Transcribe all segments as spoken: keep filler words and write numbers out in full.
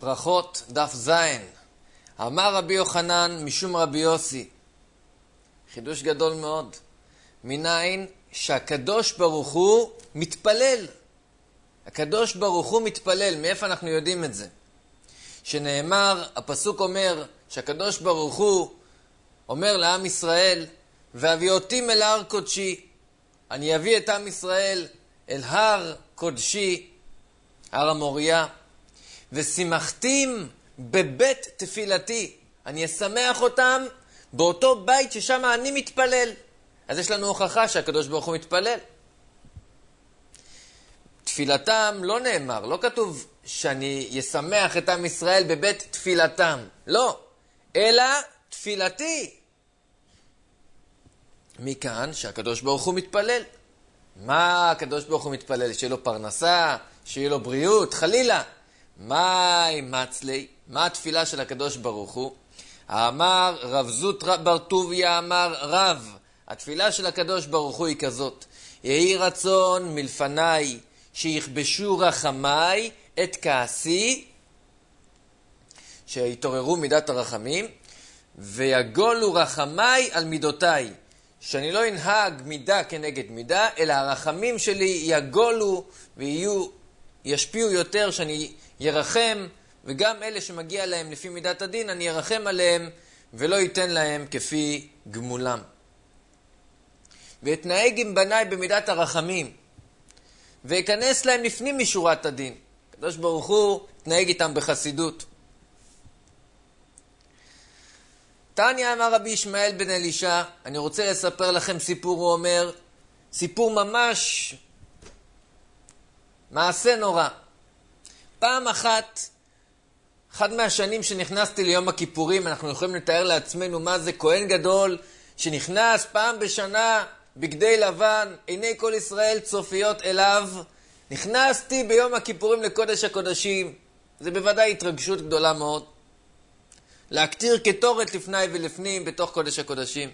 ברכות דף זין. אמר רבי יוחנן משום רבי יוסי. חידוש גדול מאוד. מניין שהקדוש ברוך הוא מתפלל. הקדוש ברוך הוא מתפלל. מאיפה אנחנו יודעים את זה? שנאמר, הפסוק אומר שהקדוש ברוך הוא אומר לעם ישראל, והביאותים אל הר קודשי. אני אביא את עם ישראל אל הר קודשי, הר המוריה, ושימחתים בבית תפילתי. אני אשמח אותם באותו בית ששם אני מתפלל. אז יש לנו הוכחה שהקדוש ברוך הוא מתפלל. תפילתם לא נאמר, לא כתוב שאני ישמח את עם ישראל בבית תפילתם. לא, אלא תפילתי. מכאן שהקדוש ברוך הוא מתפלל. מה הקדוש ברוך הוא מתפלל? שיהיה לו פרנסה, שיהיה לו בריאות, חלילה. מה מצלי? מה התפילה של הקדוש ברוך הוא? אמר רב זוטרא בר טוביה אמר רב, התפילה של הקדוש ברוך הוא היא כזאת: יהי רצון מלפניי שיכבשו רחמיי את כעסי, שיתעוררו מידת הרחמים, ויגולו רחמיי על מידותיי, שאני לא אנהג מידה כנגד מידה, אלא הרחמים שלי יגולו ויהיו, ישפיעו יותר, שאני ירחם, וגם אלה שמגיע להם לפי מידת הדין, אני ירחם עליהם ולא ייתן להם כפי גמולם. ואתנהג עם בניי במידת הרחמים, ויכנס להם לפנים משורת הדין. הקדוש ברוך הוא תנהג איתם בחסידות. תניא אמר רבי ישמעאל בן אלישע, אני רוצה לספר לכם סיפור, הוא אומר, סיפור ממש מעשה נורא. פעם אחת, אחד מהשנים שנכנסתי ליום הכיפורים, אנחנו יכולים לתאר לעצמנו מה זה כהן גדול שנכנס פעם בשנה בגדי לבן, עיני כל ישראל צופיות אליו. נכנסתי ביום הכיפורים לקודש הקודשים. זה בוודאי התרגשות גדולה מאוד. להקטיר כתורת לפני ולפנים בתוך קודש הקודשים.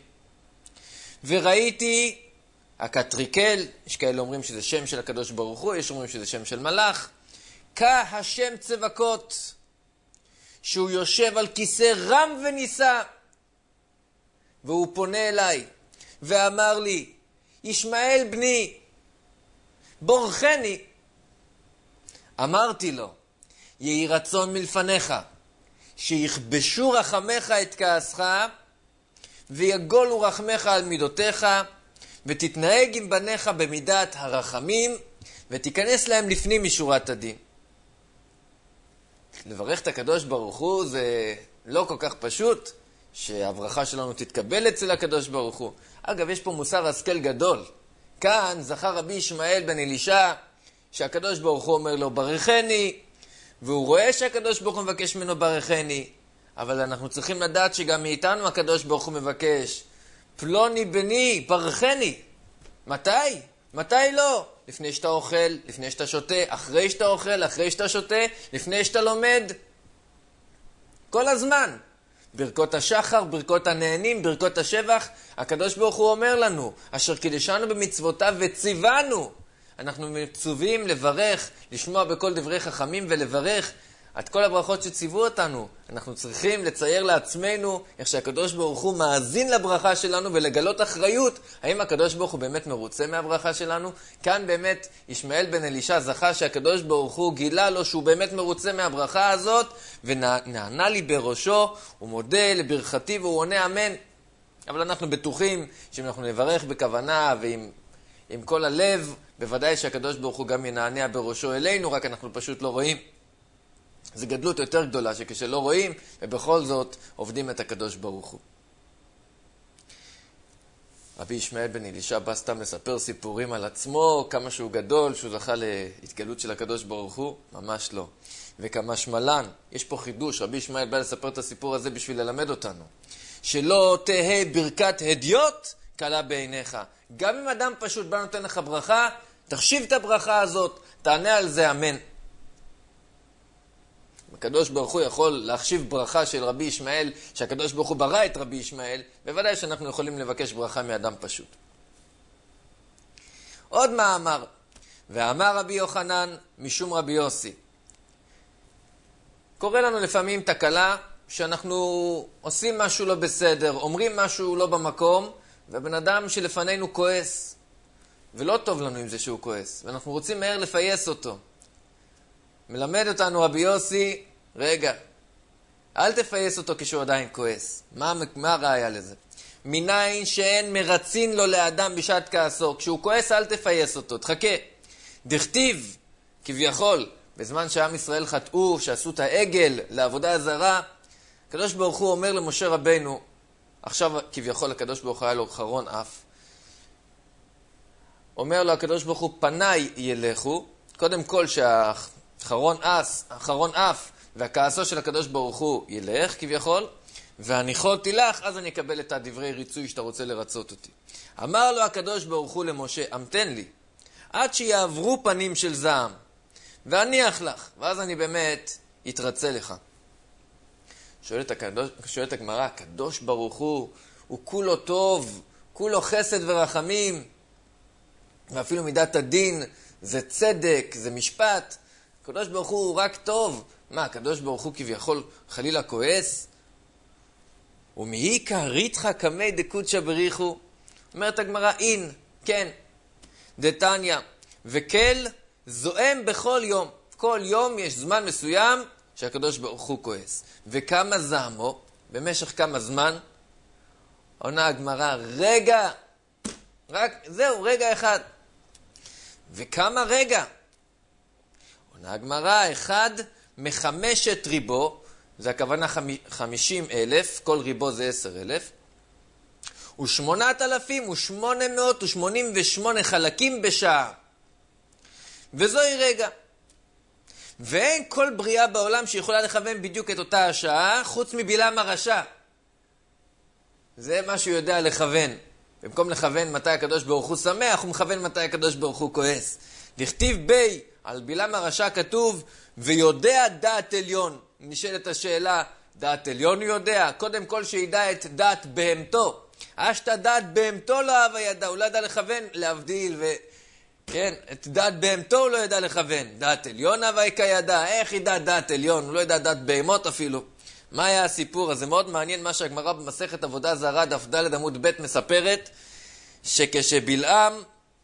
וראיתי הקטריקל, יש כאלה אומרים שזה שם של הקדוש ברוך הוא, יש אומרים שזה שם של מלאך, כהשם צבקות, שהוא יושב על כיסא רם ונישא, והוא פונה אליי ואמר לי, ישמעאל בני, בורכני. אמרתי לו, יהי רצון מלפניך שיכבשו רחמך את כעסך, ויגולו רחמך על מידותיך, ותתנהג עם בניך במידת הרחמים, ותיכנס להם לפנים משורת הדין. לברך את הקדוש ברוך הוא זה לא כל כך פשוט, שהברכה שלנו תתקבל אצל הקדוש ברוך הוא. אגב, יש פה מוסר השכל גדול. כאן זכר רבי ישמעאל בן אלישע, שהקדוש ברוך הוא אומר לו ברכני, והוא רואה שהקדוש ברוך הוא מבקש ממנו ברכני, אבל אנחנו צריכים לדעת שגם מאיתנו הקדוש ברוך הוא מבקש, פלוני בני, ברכני. מתי? מתי לא? לפני שאתה אוכל, לפני שאתה שותה, אחרי שאתה אוכל, אחרי שאתה שותה, לפני שאתה לומד. כל הזמן. ברכות השחר, ברכות הנהנים, ברכות השבח. הקדוש ברוך הוא אומר לנו, אשר קידשנו במצוותיו וציוונו. אנחנו מצווים לברך, לשמוע בכל דברי חכמים ולברך את כל הברכות שציוו אותנו. אנחנו צריכים לצייר לעצמנו איך שהקדוש ברוך הוא מאזין לברכה שלנו ולגלות אחריות. האם הקדוש ברוך הוא באמת מרוצה מהברכה שלנו? כאן באמת ישמעאל בן אלישע זכה שהקדוש ברוך הוא גילה לו שהוא באמת מרוצה מהברכה הזאת, ונענה לי בראשו, הוא מודה לברכתי והוא עונה אמן. אבל אנחנו בטוחים שאם אנחנו נברך בכוונה ועם עם כל הלב, בוודאי שהקדוש ברוך הוא גם ינענע בראשו אלינו, רק אנחנו פשוט לא רואים. זו גדלות יותר גדולה שכשלא רואים, ובכל זאת עובדים את הקדוש ברוך הוא. רבי ישמעאל בן אלישע בא סתם לספר סיפורים על עצמו, כמה שהוא גדול, שהוא זכה להתגלות של הקדוש ברוך הוא, ממש לא. וכמה שמלן, יש פה חידוש, רבי ישמעאל בא לספר את הסיפור הזה בשביל ללמד אותנו. שלא תהה ברכת הדיוט קלה בעיניך. גם אם אדם פשוט בא נותן לך ברכה, תחשיב את הברכה הזאת, תענה על זה אמן. הקדוש ברוך הוא יכול להחשיב ברכה של רבי ישמעאל, שהקדוש ברוך הוא ברא את רבי ישמעאל, בוודאי שאנחנו יכולים לבקש ברכה מאדם פשוט. עוד מאמר, ואמר רבי יוחנן משום רבי יוסי, קורה לנו לפעמים תקלה שאנחנו עושים משהו לא בסדר, אומרים משהו לא במקום, והבן אדם שלפנינו כועס. ולא טוב לנו עם זה שהוא כועס, ואנחנו רוצים מהר לפייס אותו. מלמד אותנו רבי יוסי, רגע, אל תפייס אותו כשהוא עדיין כועס. מה, מה הראיה לזה? מניין שאין מרצין לו לאדם בשעת כעסו. כשהוא כועס אל תפייס אותו, תחכה. דכתיב, כביכול, בזמן שעם ישראל חטאו, שעשו את העגל לעבודה הזרה, הקדוש ברוך הוא אומר למשה רבנו, עכשיו כביכול הקדוש ברוך הוא היה לו חרון אף, אומר לו הקדוש ברוך הוא, פניי ילכו, קודם כל שהחרון אס, החרון אף והכעסו של הקדוש ברוך הוא ילך כביכול, והניחות תילך, אז אני אקבל את הדברי ריצוי שאתה רוצה לרצות אותי. אמר לו הקדוש ברוך הוא למשה, אמתן לי, עד שיעברו פנים של זעם, ואניח לך, ואז אני באמת אתרצה לך. שואלת, הקדוש, שואלת הגמרא, הקדוש ברוך הוא, הוא כולו טוב, כולו חסד ורחמים, ואפילו מידת הדין, זה צדק, זה משפט. הקדוש ברוך הוא רק טוב. מה, הקדוש ברוך הוא כביכול חלילה כועס? ומעיקה ריתך כמי דקודשא בריחו. אומרת הגמרא, אין, כן, דתניא, וקל זועם בכל יום. כל יום יש זמן מסוים שהקדוש ברוך הוא כועס. וכמה זעמו, במשך כמה זמן, עונה הגמרא, רגע, רק, זהו, רגע אחד. וכמה רגע? עונה הגמרא, אחד מחמשת ריבו, זה הכוונה חמישים אלף, כל ריבו זה עשר אלף, ושמונת אלפים ושמונה מאות ושמונים ושמונה חלקים בשעה. וזוהי רגע. ואין כל בריאה בעולם שיכולה לכוון בדיוק את אותה השעה, חוץ מבלעם הרשע. זה מה שהוא יודע לכוון. במקום לכוון מתי הקדוש ברוך הוא שמח, הוא מכוון מתי הקדוש ברוך הוא כועס. לכתיב בי, על בלעם הרשע כתוב, ויודע דעת עליון. נשאלת השאלה, דעת עליון הוא יודע? קודם כל שידע את דעת בהמתו. אשת דעת בהמתו לא אהבה ידע, הוא לא ידע לכוון, להבדיל, ו... כן, את דעת בהמתו הוא לא ידע לכוון. דעת עליון אהבה יקה ידע, איך ידע דעת עליון? הוא לא ידע דעת בהמות אפילו. מה היה הסיפור? אז זה מאוד מעניין מה שהגמרא במסכת עבודה זרה, דף ד' עמוד ב' מספרת, שכשבלעם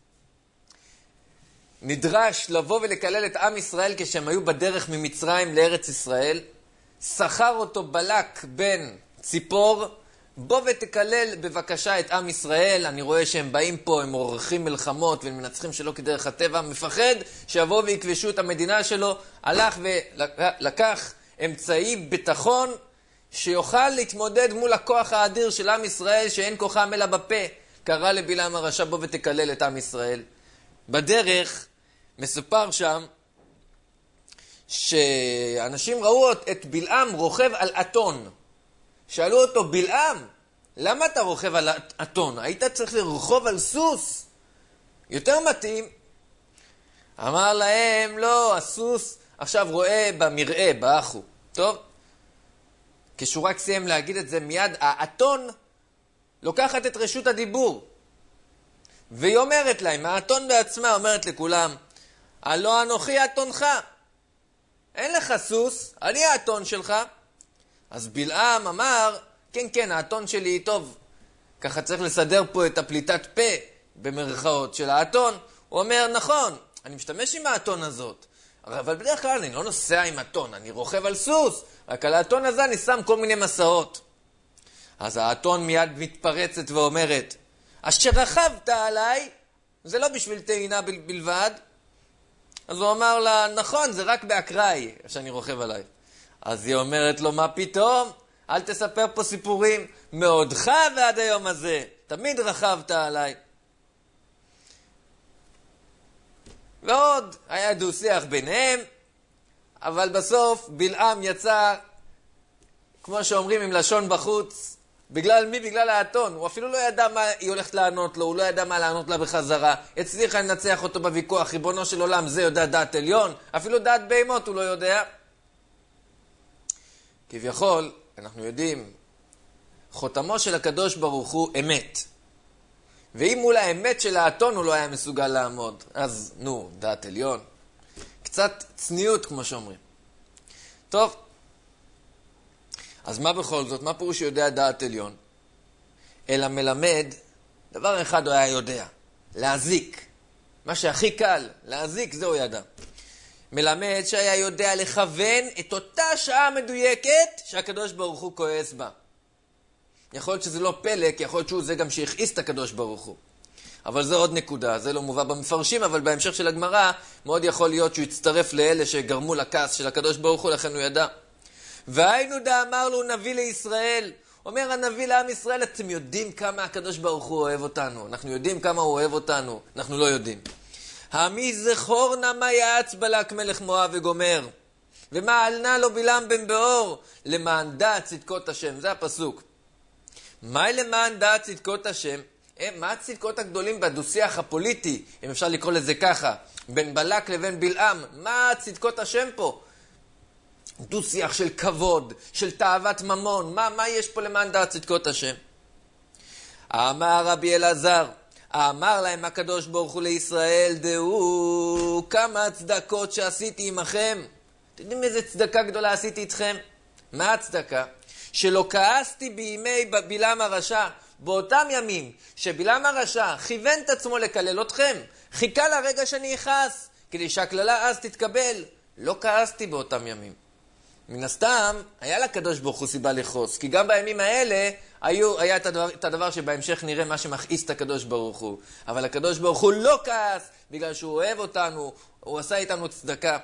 נדרש לבוא ולקלל את עם ישראל כשהם היו בדרך ממצרים לארץ ישראל, שכר אותו בלק בן ציפור, בוא ותקלל בבקשה את עם ישראל, אני רואה שהם באים פה, הם עורכים מלחמות והם מנצחים שלא כדרך הטבע, מפחד שיבואו ויקבשו את המדינה שלו, הלך ולקח אמצעי ביטחון שיוכל להתמודד מול הכוח האדיר של עם ישראל שאין כוחם אלא בפה. קרא לבלעם הרשע, בוא ותקלל את עם ישראל. בדרך מסופר שם שאנשים ראו את בלעם רוכב על אתון. שאלו אותו, בלעם, למה אתה רוכב על אתון? היית צריך לרחוב על סוס. יותר מתאים. אמר להם, לא, הסוס עכשיו רואה במראה, באחו. טוב? כשהוא רק סיים להגיד את זה מיד, האתון לוקחת את רשות הדיבור. והיא אומרת להם, האתון בעצמה אומרת לכולם, הלא אנוכי אתונך. אין לך סוס, אני האתון שלך. אז בלעם אמר, כן, כן, האתון שלי טוב. ככה צריך לסדר פה את הפליטת פה במרכאות של האתון. הוא אומר, נכון, אני משתמש עם האתון הזאת. אבל בדרך כלל אני לא נוסע עם אתון, אני רוכב על סוס. רק על האתון הזה אני שם כל מיני מסעות. אז האתון מיד מתפרצת ואומרת, אשר רכבת עליי, זה לא בשביל טעינה בל, בלבד. אז הוא אמר לה, נכון, זה רק באקראי שאני רוכב עליי. אז היא אומרת לו, מה פתאום? אל תספר פה סיפורים. מעודך ועד היום הזה, תמיד רכבת עליי. ועוד היה דו-שיח ביניהם, אבל בסוף בלעם יצא, כמו שאומרים, עם לשון בחוץ. בגלל מי? בגלל האתון. הוא אפילו לא ידע מה היא הולכת לענות לו, הוא לא ידע מה לענות לה בחזרה. הצליחה לנצח אותו בוויכוח, ריבונו של עולם, זה יודע דעת עליון, אפילו דעת בהמות הוא לא יודע. כביכול, אנחנו יודעים, חותמו של הקדוש ברוך הוא אמת. ואם מול האמת של האתון הוא לא היה מסוגל לעמוד, אז נו, דעת עליון. קצת צניעות כמו שאומרים. טוב, אז מה בכל זאת? מה פירוש יודע דעת עליון? אלא מלמד, דבר אחד הוא היה יודע, להזיק. מה שהכי קל, להזיק, זה הוא ידע. מלמד שהיה יודע לכוון את אותה שעה מדויקת שהקדוש ברוך הוא כועס בה. יכול להיות שזה לא פלא, כי יכול להיות שהוא זה גם שהכעיס את הקדוש ברוך הוא. אבל זה עוד נקודה, זה לא מובא במפרשים, אבל בהמשך של הגמרא מאוד יכול להיות שהוא יצטרף לאלה שגרמו לכעס של הקדוש ברוך הוא, לכן הוא ידע. והיינו דה אמר לו נביא לישראל, אומר הנביא לעם ישראל, אתם יודעים כמה הקדוש ברוך הוא אוהב אותנו, אנחנו יודעים כמה הוא אוהב אותנו, אנחנו לא יודעים. המי זכור נמה יעץ בלק מלך מואב וגומר, ומעלנה לו בלעם בן באור, למען דעת צדקות השם, זה הפסוק. מה למען דעת צדקות השם? מה הצדקות הגדולים בדו-שיח הפוליטי, אם אפשר לקרוא לזה ככה, בין בלק לבין בלעם? מה צדקות השם פה? דו-שיח של כבוד, של תאוות ממון, מה, מה יש פה למען דעת צדקות השם? אמר רבי אלעזר, אמר להם הקדוש ברוך הוא לישראל, דעו כמה צדקות שעשיתי עמכם. אתם יודעים איזה צדקה גדולה עשיתי איתכם? מה הצדקה? שלא כעסתי בימי בלעם הרשע, באותם ימים שבלעם הרשע כיוון את עצמו לקלל אתכם, חיכה לרגע שאני אכעס, כדי שהכללה אז תתקבל. לא כעסתי באותם ימים. מן הסתם, היה לקדוש ברוך הוא סיבה לכעוס, כי גם בימים האלה היו, היה את הדבר, את הדבר שבהמשך נראה מה שמכעיס את הקדוש ברוך הוא. אבל הקדוש ברוך הוא לא כעס, בגלל שהוא אוהב אותנו, הוא עשה איתנו צדקה.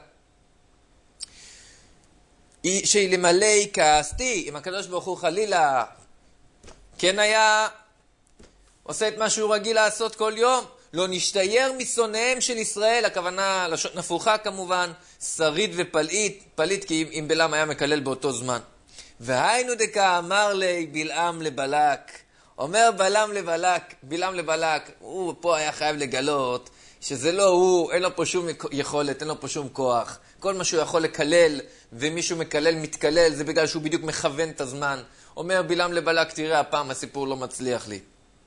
שלמלא כעסתי, אם הקדוש ברוך הוא חלילה כן היה עושה את מה שהוא רגיל לעשות כל יום, לא נשתייר משונאיהם של ישראל, הכוונה לשון הפוכה כמובן, שריד ופלאית, פלאית כי אם בלעם היה מקלל באותו זמן. והיינו דקה אמר לי בלעם לבלק, אומר בלעם לבלק, בלעם לבלק, הוא פה היה חייב לגלות שזה לא הוא, אין לו פה שום יכולת, אין לו פה שום כוח. כל מה שהוא יכול לקלל, ומישהו מקלל מתקלל, זה בגלל שהוא בדיוק מכוון את הזמן. אומר בלעם לבלק, תראה, הפעם הסיפור לא מצליח לי.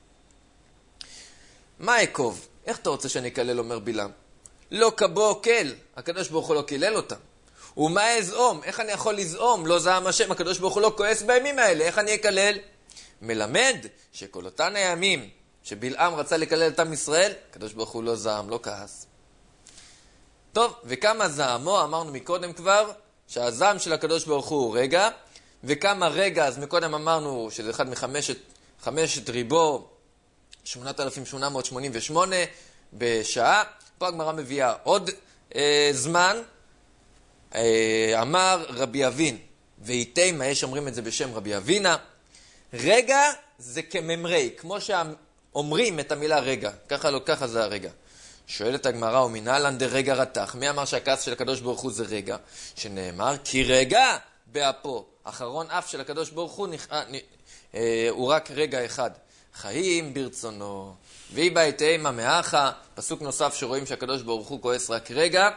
מה עקוב? איך אתה רוצה שאני אקלל, אומר בלעם? לא כבו קל, הקדוש ברוך הוא לא קילל אותם. ומה אזעום? איך אני יכול לזעום? לא זעם השם, הקדוש ברוך הוא לא כועס בימים האלה, איך אני אקלל? מלמד שכל אותן הימים שבלעם רצה לקלל את עם ישראל, הקדוש ברוך הוא לא זעם, לא כעס. טוב, וכמה זעמו, אמרנו מקודם כבר, שהזעם של הקדוש ברוך הוא רגע, וכמה רגע, אז מקודם אמרנו שזה אחד מחמשת, חמשת ריבו, שמונת אלפים שמונה מאות שמונים ושמונה בשעה. פה הגמרא מביאה עוד אה, זמן. אה, אמר רבי אבין, ואיתמה, יש אומרים את זה בשם רבי אבינה, רגע זה כממרי, כמו שאומרים את המילה רגע, ככה לא, ככה זה הרגע. שואלת הגמרא, ומנהלן דרגע רתח, מי אמר שהכעס של הקדוש ברוך הוא זה רגע? שנאמר, כי רגע באפו, אחרון אף של הקדוש ברוך הוא נכ... אה, הוא רק רגע אחד. חיים ברצונו, והיא בהתאמה מאחה, פסוק נוסף שרואים שהקדוש ברוך הוא כועס רק רגע.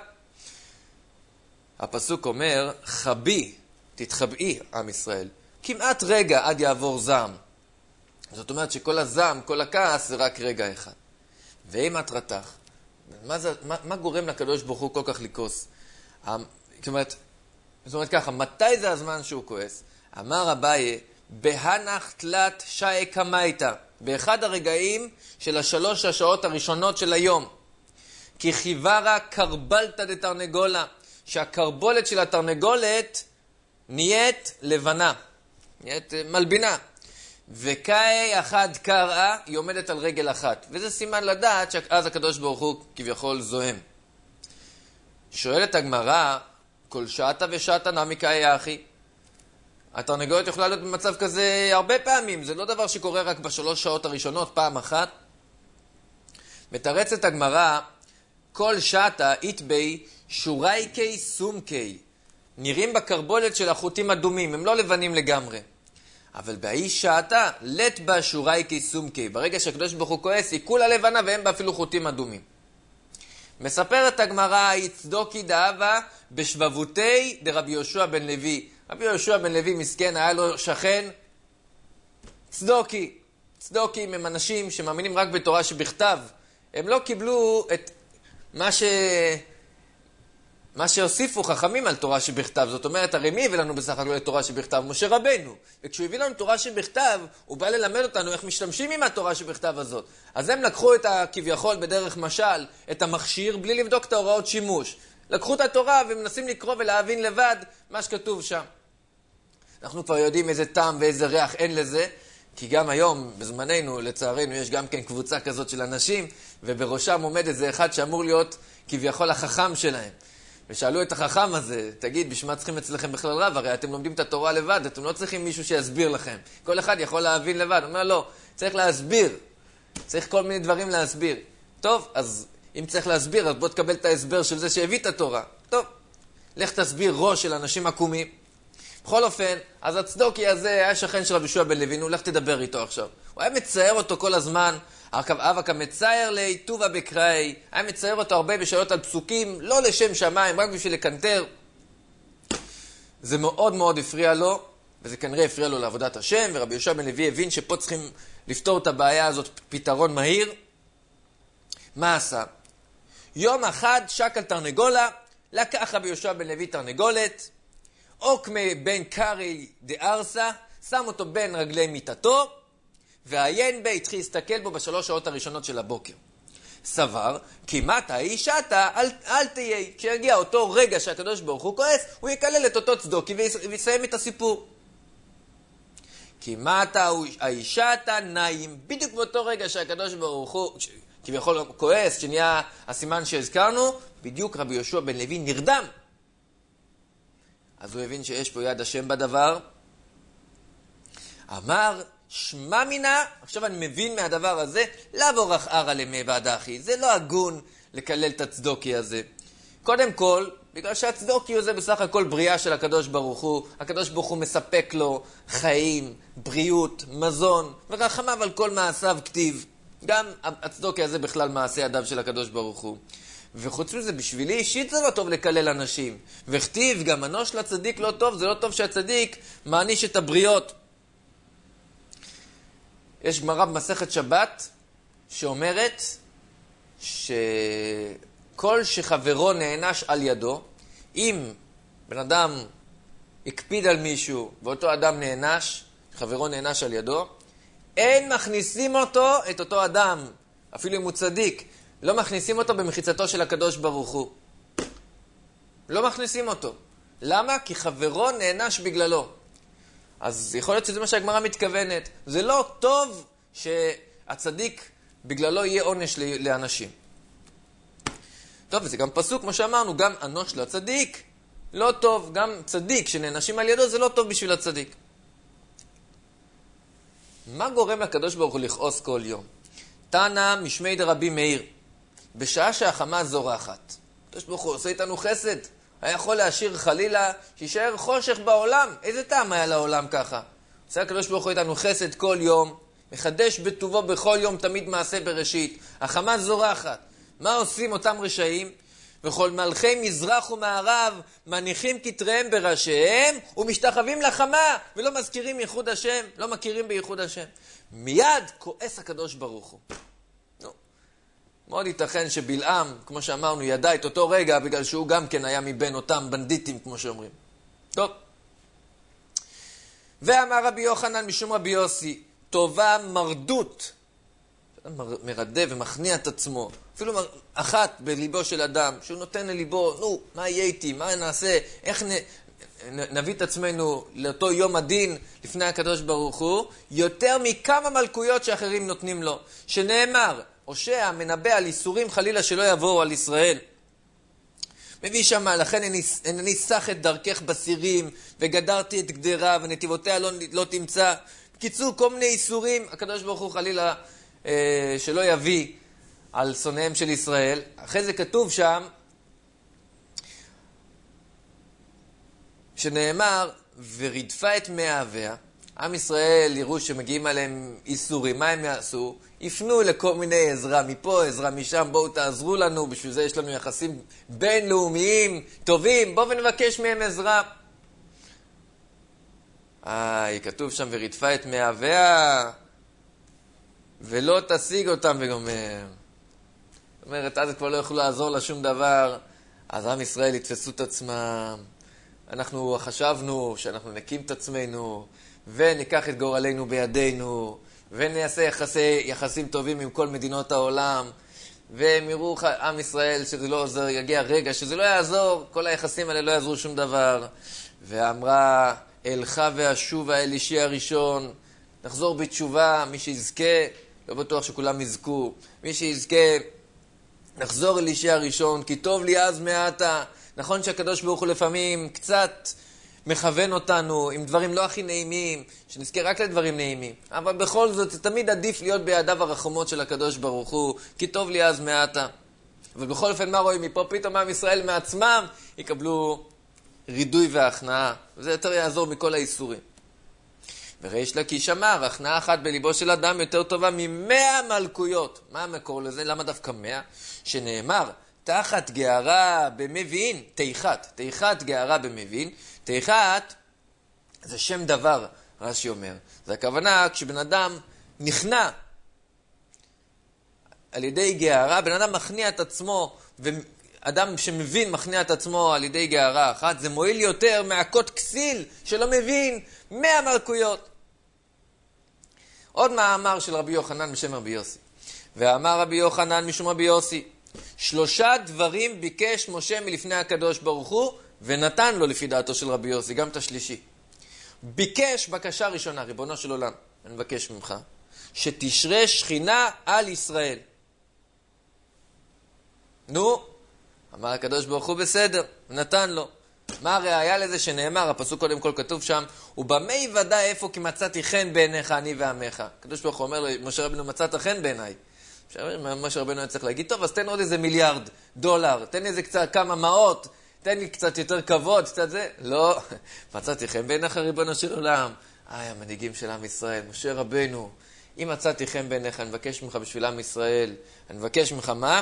הפסוק אומר, חבי, תתחבאי עם ישראל, כמעט רגע עד יעבור זעם. זאת אומרת שכל הזעם, כל הכעס זה רק רגע אחד. והיא מטרתך. מה, זה, מה, מה גורם לקדוש ברוך הוא כל כך לכעוס? זאת אומרת, זאת אומרת ככה, מתי זה הזמן שהוא כועס? אמר אביי, בהנח תלת שעה קמייתא, באחד הרגעים של השלוש השעות הראשונות של היום. כי חיוורה קרבלתא דתרנגולה, שהקרבולת של התרנגולת נהיית לבנה, נהיית מלבינה. וקאי אחד קראה, היא עומדת על רגל אחת. וזה סימן לדעת שאז הקדוש ברוך הוא כביכול זוהם. שואלת הגמרא, כל שעתה ושעתה נמי קאי אחי. התרנגולת יכולה להיות במצב כזה הרבה פעמים, זה לא דבר שקורה רק בשלוש שעות הראשונות, פעם אחת. מתרצת הגמרא, כל שעתה איתבי שורייקי סומקי. נראים בקרבולת של החוטים אדומים, הם לא לבנים לגמרי. אבל באי שעתה, לט בה שורייקי סומקי. ברגע שהקדוש ברוך הוא כועס, היא כולה לבנה והם בה אפילו חוטים אדומים. מספרת הגמרא, יצדוקי דאבה בשבבותי דרבי יהושע בן לוי. רבי יהושע בן לוי מסכן, היה לו שכן צדוקי. צדוקים הם אנשים שמאמינים רק בתורה שבכתב. הם לא קיבלו את מה ש... מה שהוסיפו חכמים על תורה שבכתב. זאת אומרת, הרי מי הביא לנו בסך הכל את תורה שבכתב? משה רבנו. וכשהוא הביא לנו תורה שבכתב, הוא בא ללמד אותנו איך משתמשים עם התורה שבכתב הזאת. אז הם לקחו את הכביכול בדרך משל, את המכשיר, בלי לבדוק את ההוראות שימוש. לקחו את התורה ומנסים לקרוא ולהבין לבד מה שכתוב שם. אנחנו כבר יודעים איזה טעם ואיזה ריח אין לזה, כי גם היום, בזמננו, לצערנו, יש גם כן קבוצה כזאת של אנשים, ובראשם עומד איזה אחד שאמור להיות כביכול החכם שלהם. ושאלו את החכם הזה, תגיד, בשביל מה צריכים אצלכם בכלל רב? הרי אתם לומדים את התורה לבד, אתם לא צריכים מישהו שיסביר לכם. כל אחד יכול להבין לבד. הוא אומר, לא, צריך להסביר. צריך כל מיני דברים להסביר. טוב, אז אם צריך להסביר, אז בוא תקבל את ההסבר של זה שהביא את התורה. טוב, לך תסביר ראש של אנשים עקומים. בכל אופן, אז הצדוקי הזה היה שכן של רבי יהושע בן לוי, נו, לך תדבר איתו עכשיו. הוא היה מצייר אותו כל הזמן, אבא כמצייר לי, טובה בקראי, היה מצייר אותו הרבה בשאלות על פסוקים, לא לשם שמיים, רק בשביל לקנטר. זה מאוד מאוד הפריע לו, וזה כנראה הפריע לו לעבודת השם, ורבי יהושע בן לוי הבין שפה צריכים לפתור את הבעיה הזאת פתרון מהיר. מה עשה? יום אחד שקל תרנגולה, לקח רבי יהושע בן לוי תרנגולת, עוק בין קרי דארסה, שם אותו בין רגלי מיטתו, והעיין בה התחיל להסתכל בו בשלוש שעות הראשונות של הבוקר. סבר, כמעט האישתה, אל, אל תהיה. כשיגיע אותו רגע שהקדוש ברוך הוא כועס, הוא יקלל את אותו צדוקי ויסיים את הסיפור. כמעט האישתה נעים, בדיוק באותו רגע שהקדוש ברוך הוא, כביכול כועס, שנהיה הסימן שהזכרנו, בדיוק רבי יהושע בן לוי נרדם. אז הוא הבין שיש פה יד השם בדבר. אמר, שמע מינה, עכשיו אני מבין מהדבר הזה, לעבור אחר עלימי ועדכי. זה לא הגון לקלל את הצדוקי הזה. קודם כל, בגלל שהצדוקי הזה בסך הכל בריאה של הקדוש ברוך הוא, הקדוש ברוך הוא מספק לו חיים, בריאות, מזון, ורחמיו על כל מעשיו כתיב. גם הצדוקי הזה בכלל מעשה ידיו של הקדוש ברוך הוא. וחוץ מזה, בשבילי אישית זה לא טוב לקלל אנשים. וכתיב, גם אנוש לצדיק לא טוב, זה לא טוב שהצדיק מעניש את הבריות. יש גמרא במסכת שבת שאומרת שכל שחברו נענש על ידו, אם בן אדם הקפיד על מישהו ואותו אדם נענש, חברו נענש על ידו, אין מכניסים אותו, את אותו אדם, אפילו אם הוא צדיק, לא מכניסים אותו במחיצתו של הקדוש ברוך הוא. לא מכניסים אותו. למה? כי חברו נענש בגללו. אז יכול להיות שזה מה שהגמרא מתכוונת. זה לא טוב שהצדיק בגללו יהיה עונש לאנשים. טוב, וזה גם פסוק, כמו שאמרנו, גם אנוש לצדיק לא טוב. גם צדיק שנענשים על ידו זה לא טוב בשביל הצדיק. מה גורם לקדוש ברוך הוא לכעוס כל יום? תנא משמי דרבי מאיר, בשעה שהחמה זורחת. הקדוש ברוך הוא עושה איתנו חסד. היה יכול להשאיר חלילה שישאר חושך בעולם. איזה טעם היה לעולם ככה? עושה הקדוש ברוך הוא איתנו חסד כל יום, מחדש בטובו בכל יום תמיד מעשה בראשית. החמה זורחת. מה עושים אותם רשעים? וכל מלכי מזרח ומערב מניחים כתריהם בראשיהם ומשתחווים לחמה ולא מזכירים ייחוד השם, לא מכירים בייחוד השם. מיד כועס הקדוש ברוך הוא. נו. מאוד ייתכן שבלעם, כמו שאמרנו, ידע את אותו רגע בגלל שהוא גם כן היה מבין אותם בנדיטים, כמו שאומרים. טוב. ואמר רבי יוחנן משום רבי יוסי, טובה מרדות. מרדה ומכניע את עצמו. אפילו אחת בליבו של אדם, שהוא נותן לליבו, נו, מה יהיה איתי, מה נעשה, איך נ... נביא את עצמנו לאותו יום הדין לפני הקדוש ברוך הוא, יותר מכמה מלכויות שאחרים נותנים לו. שנאמר, הושע מנבא על איסורים חלילה שלא יבואו על ישראל. מביא שמה, לכן אני סח את דרכך בסירים, וגדרתי את גדרה, ונתיבותיה לא, לא תמצא. בקיצור, כל מיני איסורים, הקדוש ברוך הוא חלילה אה, שלא יביא על שונאיהם של ישראל. אחרי זה כתוב שם, שנאמר, ורדפה את מאהביה. עם ישראל יראו שמגיעים עליהם איסורים. מה הם יעשו? יפנו לכל מיני עזרה, מפה עזרה, משם, בואו תעזרו לנו, בשביל זה יש לנו יחסים בינלאומיים, טובים, בואו ונבקש מהם עזרה. איי, כתוב שם, ורדפה את מאהביה, ולא תשיג אותם וגומר. זאת אומרת, אז כבר לא יוכלו לעזור לה שום דבר. אז עם ישראל יתפסו את עצמם. אנחנו חשבנו שאנחנו נקים את עצמנו, וניקח את גורלנו בידינו, ונעשה יחסי, יחסים טובים עם כל מדינות העולם, והם יראו עם ישראל שזה לא עוזר, יגיע רגע שזה לא יעזור, כל היחסים האלה לא יעזרו שום דבר. ואמרה, אלך ואשובה אל אישי הראשון, נחזור בתשובה, מי שיזכה, לא בטוח שכולם יזכו, מי שיזכה, נחזור אל אישי הראשון, כי טוב לי אז מעתה. נכון שהקדוש ברוך הוא לפעמים קצת מכוון אותנו עם דברים לא הכי נעימים, שנזכה רק לדברים נעימים. אבל בכל זאת, זה תמיד עדיף להיות בידיו הרחומות של הקדוש ברוך הוא, כי טוב לי אז מעתה. אבל בכל אופן, מה רואים מפה? פתאום עם ישראל מעצמם יקבלו רידוי והכנעה. וזה יותר יעזור מכל האיסורים. וריש לקיש אמר, הכנעה אחת בליבו של אדם יותר טובה ממאה מלכויות. מה המקור לזה? למה דווקא מאה? שנאמר, תחת גערה במבין, תיחת, תיחת גערה במבין, תיחת זה שם דבר, רש"י אומר. זה הכוונה כשבן אדם נכנע על ידי גערה, בן אדם מכניע את עצמו, ואדם שמבין מכניע את עצמו על ידי גערה אחת, זה מועיל יותר מהכות כסיל שלא מבין מאה מלכויות. עוד מאמר של רבי יוחנן בשם רבי יוסי. ואמר רבי יוחנן משום רבי יוסי, שלושה דברים ביקש משה מלפני הקדוש ברוך הוא, ונתן לו לפי דעתו של רבי יוסי, גם את השלישי. ביקש בקשה ראשונה, ריבונו של עולם, אני מבקש ממך, שתשרה שכינה על ישראל. נו, אמר הקדוש ברוך הוא בסדר, נתן לו. מה הראיה לזה שנאמר, הפסוק קודם כל כתוב שם, ובמה יוודא איפה כי מצאתי חן בעיניך אני ועמך. הקדוש ברוך הוא אומר למשה רבנו, מצאת חן בעיניי. משה רבנו היה צריך להגיד, טוב, אז תן עוד איזה מיליארד דולר, תן איזה קצת כמה מאות, תן לי קצת יותר כבוד, קצת זה. לא, מצאתי חן בעיניך ריבונו של עולם. איי, המנהיגים של עם ישראל, משה רבנו, אם מצאתי חן בעיניך, אני מבקש ממך בשביל עם ישראל, אני מבקש ממך מה?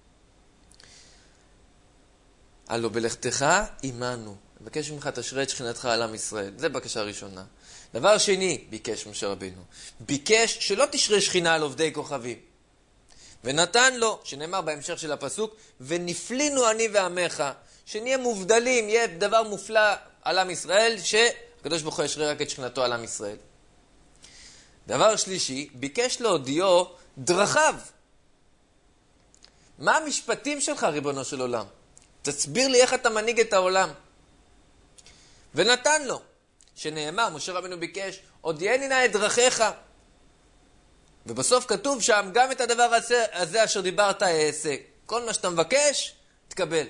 הלא בלכתך עמנו. אני מבקש ממך תשרה את שכינתך על עם ישראל. זה בקשה ראשונה. דבר שני, ביקש משה רבנו, ביקש שלא תשרה שכינה על עובדי כוכבים. ונתן לו, שנאמר בהמשך של הפסוק, ונפלינו אני ועמך, שנהיה מובדלים, יהיה דבר מופלא על עם ישראל, שהקדוש ברוך הוא ישרה רק את שכינתו על עם ישראל. דבר שלישי, ביקש להודיעו דרכיו. מה המשפטים שלך, ריבונו של עולם? תסביר לי איך אתה מנהיג את העולם. ונתן לו, שנאמר, משה רבנו ביקש, הודיעני נא את דרכיך. ובסוף כתוב שם, גם את הדבר הזה, הזה אשר דיברת אעשה. כל מה שאתה מבקש, תקבל.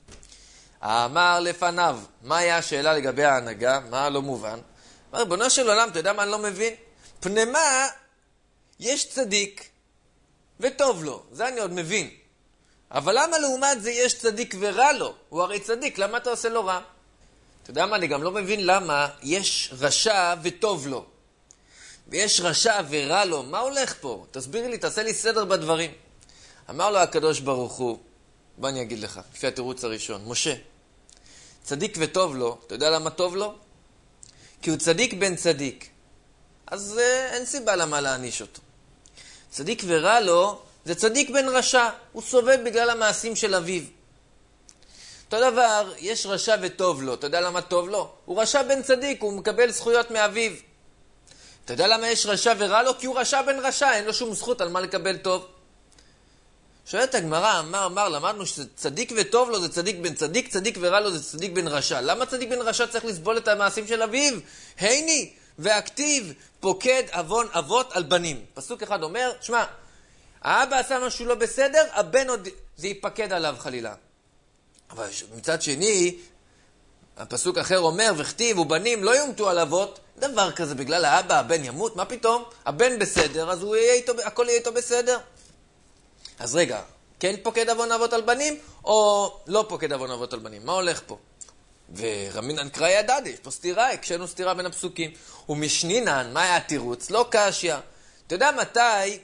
אמר לפניו, מה היה השאלה לגבי ההנהגה? מה לא מובן? אמר, ריבונו של עולם, אתה יודע מה אני לא מבין? פנימה, יש צדיק, וטוב לו. זה אני עוד מבין. אבל למה לעומת זה יש צדיק ורע לו? הוא הרי צדיק, למה אתה עושה לו רע? אתה יודע מה, אני גם לא מבין למה יש רשע וטוב לו. ויש רשע ורע לו, מה הולך פה? תסביר לי, תעשה לי סדר בדברים. אמר לו הקדוש ברוך הוא, בוא אני אגיד לך, לפי התירוץ הראשון, משה, צדיק וטוב לו, אתה יודע למה טוב לו? כי הוא צדיק בן צדיק. אז אה, אין סיבה למה להעניש אותו. צדיק ורע לו, זה צדיק בן רשע, הוא סובב בגלל המעשים של אביו. אותו דבר, יש רשע וטוב לו, אתה יודע למה טוב לו? הוא רשע בן צדיק, הוא מקבל זכויות מאביו. אתה יודע למה יש רשע ורע לו? כי הוא רשע בן רשע, אין לו שום זכות על מה לקבל טוב. שואלת הגמרא, אמר, אמר, למדנו שצדיק וטוב לו זה צדיק בן צדיק, צדיק ורע לו זה צדיק בן רשע. למה צדיק בן רשע צריך לסבול את המעשים של אביו? היני, והכתיב, פוקד אבון אבות על בנים. פסוק אחד אומר, שמע, האבא עשה משהו לא בסדר, הבן עוד זה ייפקד עליו חלילה. אבל מצד שני, הפסוק אחר אומר, וכתיב ובנים לא יומתו על אבות, דבר כזה בגלל האבא, הבן ימות, מה פתאום? הבן בסדר, אז הוא יהיה איתו, הכל יהיה איתו בסדר. אז רגע, כן פוקד אבון אבות על בנים, או לא פוקד אבון אבות על בנים? מה הולך פה? ורמינן קרא ידד, יש פה סתירה, הקשנו סתירה בין הפסוקים. ומשנינן, מה היה התירוץ? לא קשיא. אתה יודע מתי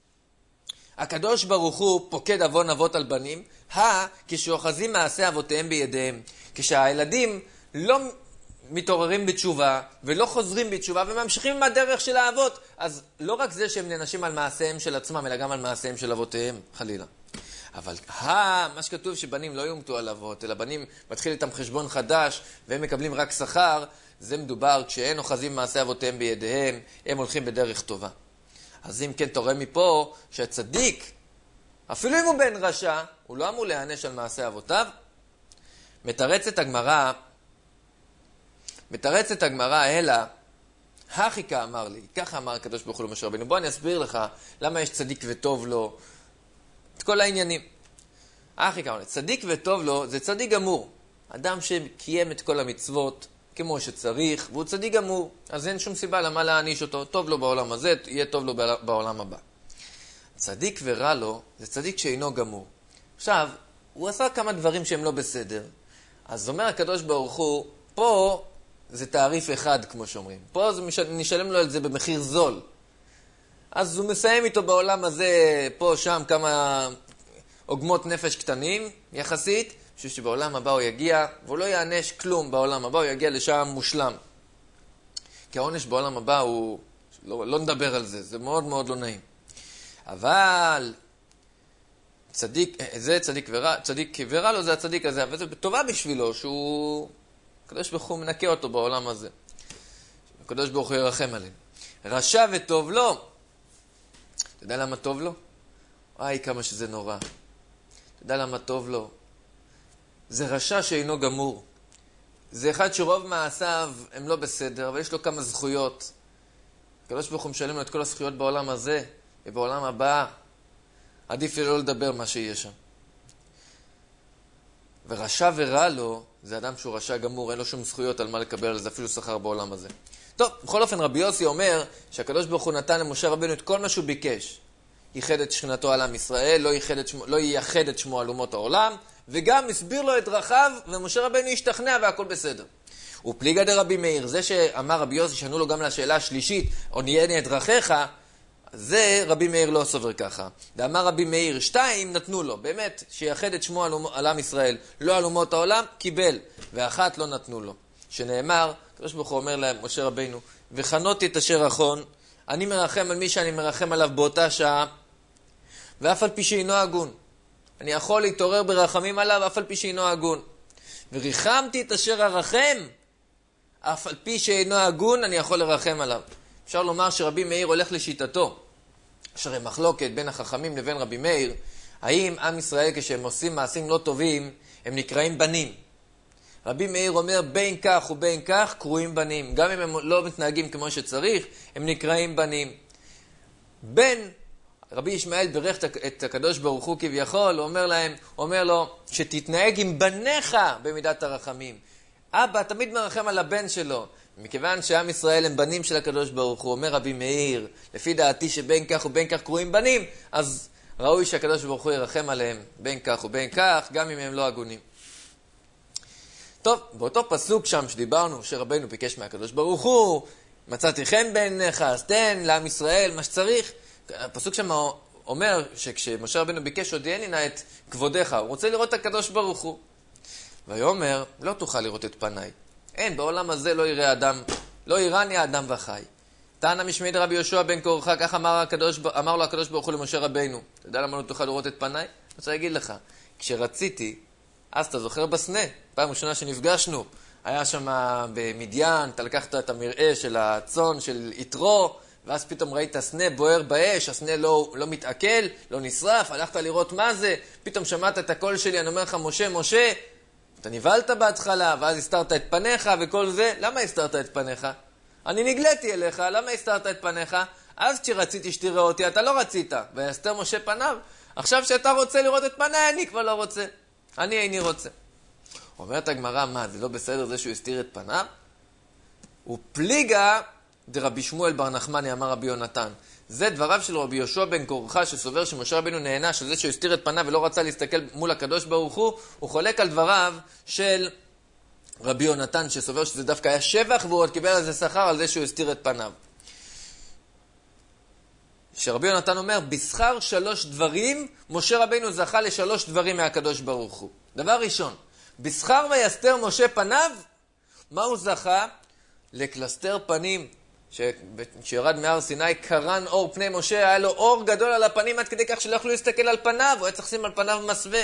הקדוש ברוך הוא פוקד אבון אבות על בנים? הא, כשאוחזים מעשה אבותיהם בידיהם. כשהילדים לא מתעוררים בתשובה, ולא חוזרים בתשובה, וממשיכים עם הדרך של האבות. אז לא רק זה שהם נענשים על מעשיהם של עצמם, אלא גם על מעשיהם של אבותיהם, חלילה. אבל ה, מה שכתוב שבנים לא יומתו על אבות, אלא בנים מתחיל איתם חשבון חדש, והם מקבלים רק שכר, זה מדובר כשאין אוחזים מעשה אבותיהם בידיהם, הם הולכים בדרך טובה. אז אם כן תורא מפה שהצדיק, אפילו אם הוא בן רשע, הוא לא אמור להיענש על מעשה אבותיו. מתרצת הגמרא, מתרצת הגמרא, אלא, הכיקה אמר לי, ככה אמר הקדוש ברוך הוא למשה רבינו. בוא אני אסביר לך למה יש צדיק וטוב לו, את כל העניינים. הכיקה אמר לי, צדיק וטוב לו זה צדיק גמור. אדם שקיים את כל המצוות כמו שצריך, והוא צדיק גמור, אז אין שום סיבה למה להעניש אותו. טוב לו בעולם הזה, יהיה טוב לו בעולם הבא. צדיק ורע לו זה צדיק שאינו גמור. עכשיו, הוא עשה כמה דברים שהם לא בסדר. אז אומר הקדוש ברוך הוא, פה זה תעריף אחד, כמו שאומרים. פה זה משל... נשלם לו על זה במחיר זול. אז הוא מסיים איתו בעולם הזה, פה, שם, כמה עוגמות נפש קטנים, יחסית, בשביל שבעולם הבא הוא יגיע, והוא לא יענש כלום בעולם הבא, הוא יגיע לשם מושלם. כי העונש בעולם הבא הוא... לא, לא נדבר על זה, זה מאוד מאוד לא נעים. אבל צדיק, זה צדיק ורע, צדיק ורע לו זה הצדיק הזה, אבל זה טובה בשבילו שהוא, הקדוש ברוך הוא מנקה אותו בעולם הזה. הקדוש ברוך הוא ירחם עליהם. רשע וטוב לו. אתה יודע למה טוב לו? וואי, כמה שזה נורא. אתה יודע למה טוב לו? זה רשע שאינו גמור. זה אחד שרוב מעשיו הם לא בסדר, אבל יש לו כמה זכויות. הקדוש ברוך הוא משלם לו את כל הזכויות בעולם הזה, ובעולם הבא עדיף לי לא לדבר מה שיהיה שם. ורשע ורע לו, זה אדם שהוא רשע גמור, אין לו שום זכויות על מה לקבל על זה, אפילו שכר בעולם הזה. טוב, בכל אופן רבי יוסי אומר שהקדוש ברוך הוא נתן למשה רבינו את כל מה שהוא ביקש. ייחד את שכינתו על עם ישראל, לא ייחד את שמו, לא ייחד את שמו על אומות העולם, וגם הסביר לו את דרכיו, ומשה רבינו ישתכנע והכל בסדר. ופליגה דרבי מאיר, זה שאמר רבי יוסי שענו לו גם לשאלה השלישית, ענייני את דרכיך, זה רבי מאיר לא סובר ככה. ואמר רבי מאיר, שתיים נתנו לו, באמת, שיחד את שמו על, על עם ישראל, לא על אומות העולם, קיבל, ואחת לא נתנו לו. שנאמר, הקדוש ברוך הוא אומר להם, משה רבינו, וחנותי את אשר אחון, אני מרחם על מי שאני מרחם עליו באותה שעה, ואף על פי שאינו הגון. אני יכול להתעורר ברחמים עליו, אף על פי שאינו הגון. וריחמתי את אשר הרחם, אף על פי שאינו הגון, אני יכול לרחם עליו. אפשר לומר שרבי מאיר הולך לשיטתו, אשר מחלוקת בין החכמים לבין רבי מאיר, האם עם ישראל כשהם עושים מעשים לא טובים, הם נקראים בנים. רבי מאיר אומר בין כך ובין כך קרויים בנים. גם אם הם לא מתנהגים כמו שצריך, הם נקראים בנים. בין רבי ישמעאל ברך את הקדוש ברוך הוא כביכול, הוא אומר להם, הוא אומר לו, שתתנהג עם בניך במידת הרחמים. אבא תמיד מרחם על הבן שלו. מכיוון שעם ישראל הם בנים של הקדוש ברוך הוא, אומר רבי מאיר, לפי דעתי שבין כך ובין כך קרויים בנים, אז ראוי שהקדוש ברוך הוא ירחם עליהם בין כך ובין כך, גם אם הם לא הגונים. טוב, באותו פסוק שם שדיברנו, שרבנו ביקש מהקדוש ברוך הוא, מצאתי חן בעיניך, אז תן לעם ישראל מה שצריך. הפסוק שם אומר שכשמשה רבנו ביקש הודיעני נא את כבודך, הוא רוצה לראות את הקדוש ברוך הוא. ויאמר, לא תוכל לראות את פניי. אין, בעולם הזה לא יראה אדם, לא יראני האדם וחי. תענה משמעי דרבי יהושע בן קורחה, כך אמר, הקדוש, אמר לו הקדוש ברוך הוא למשה רבנו. אתה יודע למה לא תוכל לראות את פניי? אני רוצה להגיד לך, כשרציתי, אז אתה זוכר בסנה, פעם ראשונה שנפגשנו, היה שם במדיין, אתה לקחת את המראה של הצאן, של יתרו, ואז פתאום ראית הסנה בוער באש, הסנה לא, לא מתעכל, לא נשרף, הלכת לראות מה זה, פתאום שמעת את הקול שלי, אני אומר לך, משה, משה, אתה נבלת בהתחלה, ואז הסתרת את פניך וכל זה. למה הסתרת את פניך? אני נגלתי אליך, למה הסתרת את פניך? אז כשרציתי שתראה אותי, אתה לא רצית, ויסתר משה פניו. עכשיו שאתה רוצה לראות את פניי, אני כבר לא רוצה. אני איני רוצה. אומרת הגמרא, מה, זה לא בסדר זה שהוא הסתיר את פניו? ופליגה דרבי שמואל בר נחמני, אמר רבי יונתן. זה דבריו של רבי יהושע בן קורחה, שסובר שמשה רבינו נהנש על זה שהוא הסתיר את פניו ולא רצה להסתכל מול הקדוש ברוך הוא. הוא חולק על דבריו של רבי יונתן, שסובר שזה דווקא היה שבח, והוא עוד קיבל על זה שכר על זה שהוא הסתיר את פניו. שרבי יונתן אומר, בשכר שלוש דברים, משה רבינו זכה לשלוש דברים מהקדוש ברוך הוא. דבר ראשון, בשכר ויסתר משה פניו, מה הוא זכה? לקלסתר פנים. כשירד מהר סיני, קרן אור פני משה, היה לו אור גדול על הפנים עד כדי כך שלא יכלו להסתכל על פניו, הוא היה צריך לשים על פניו מסווה.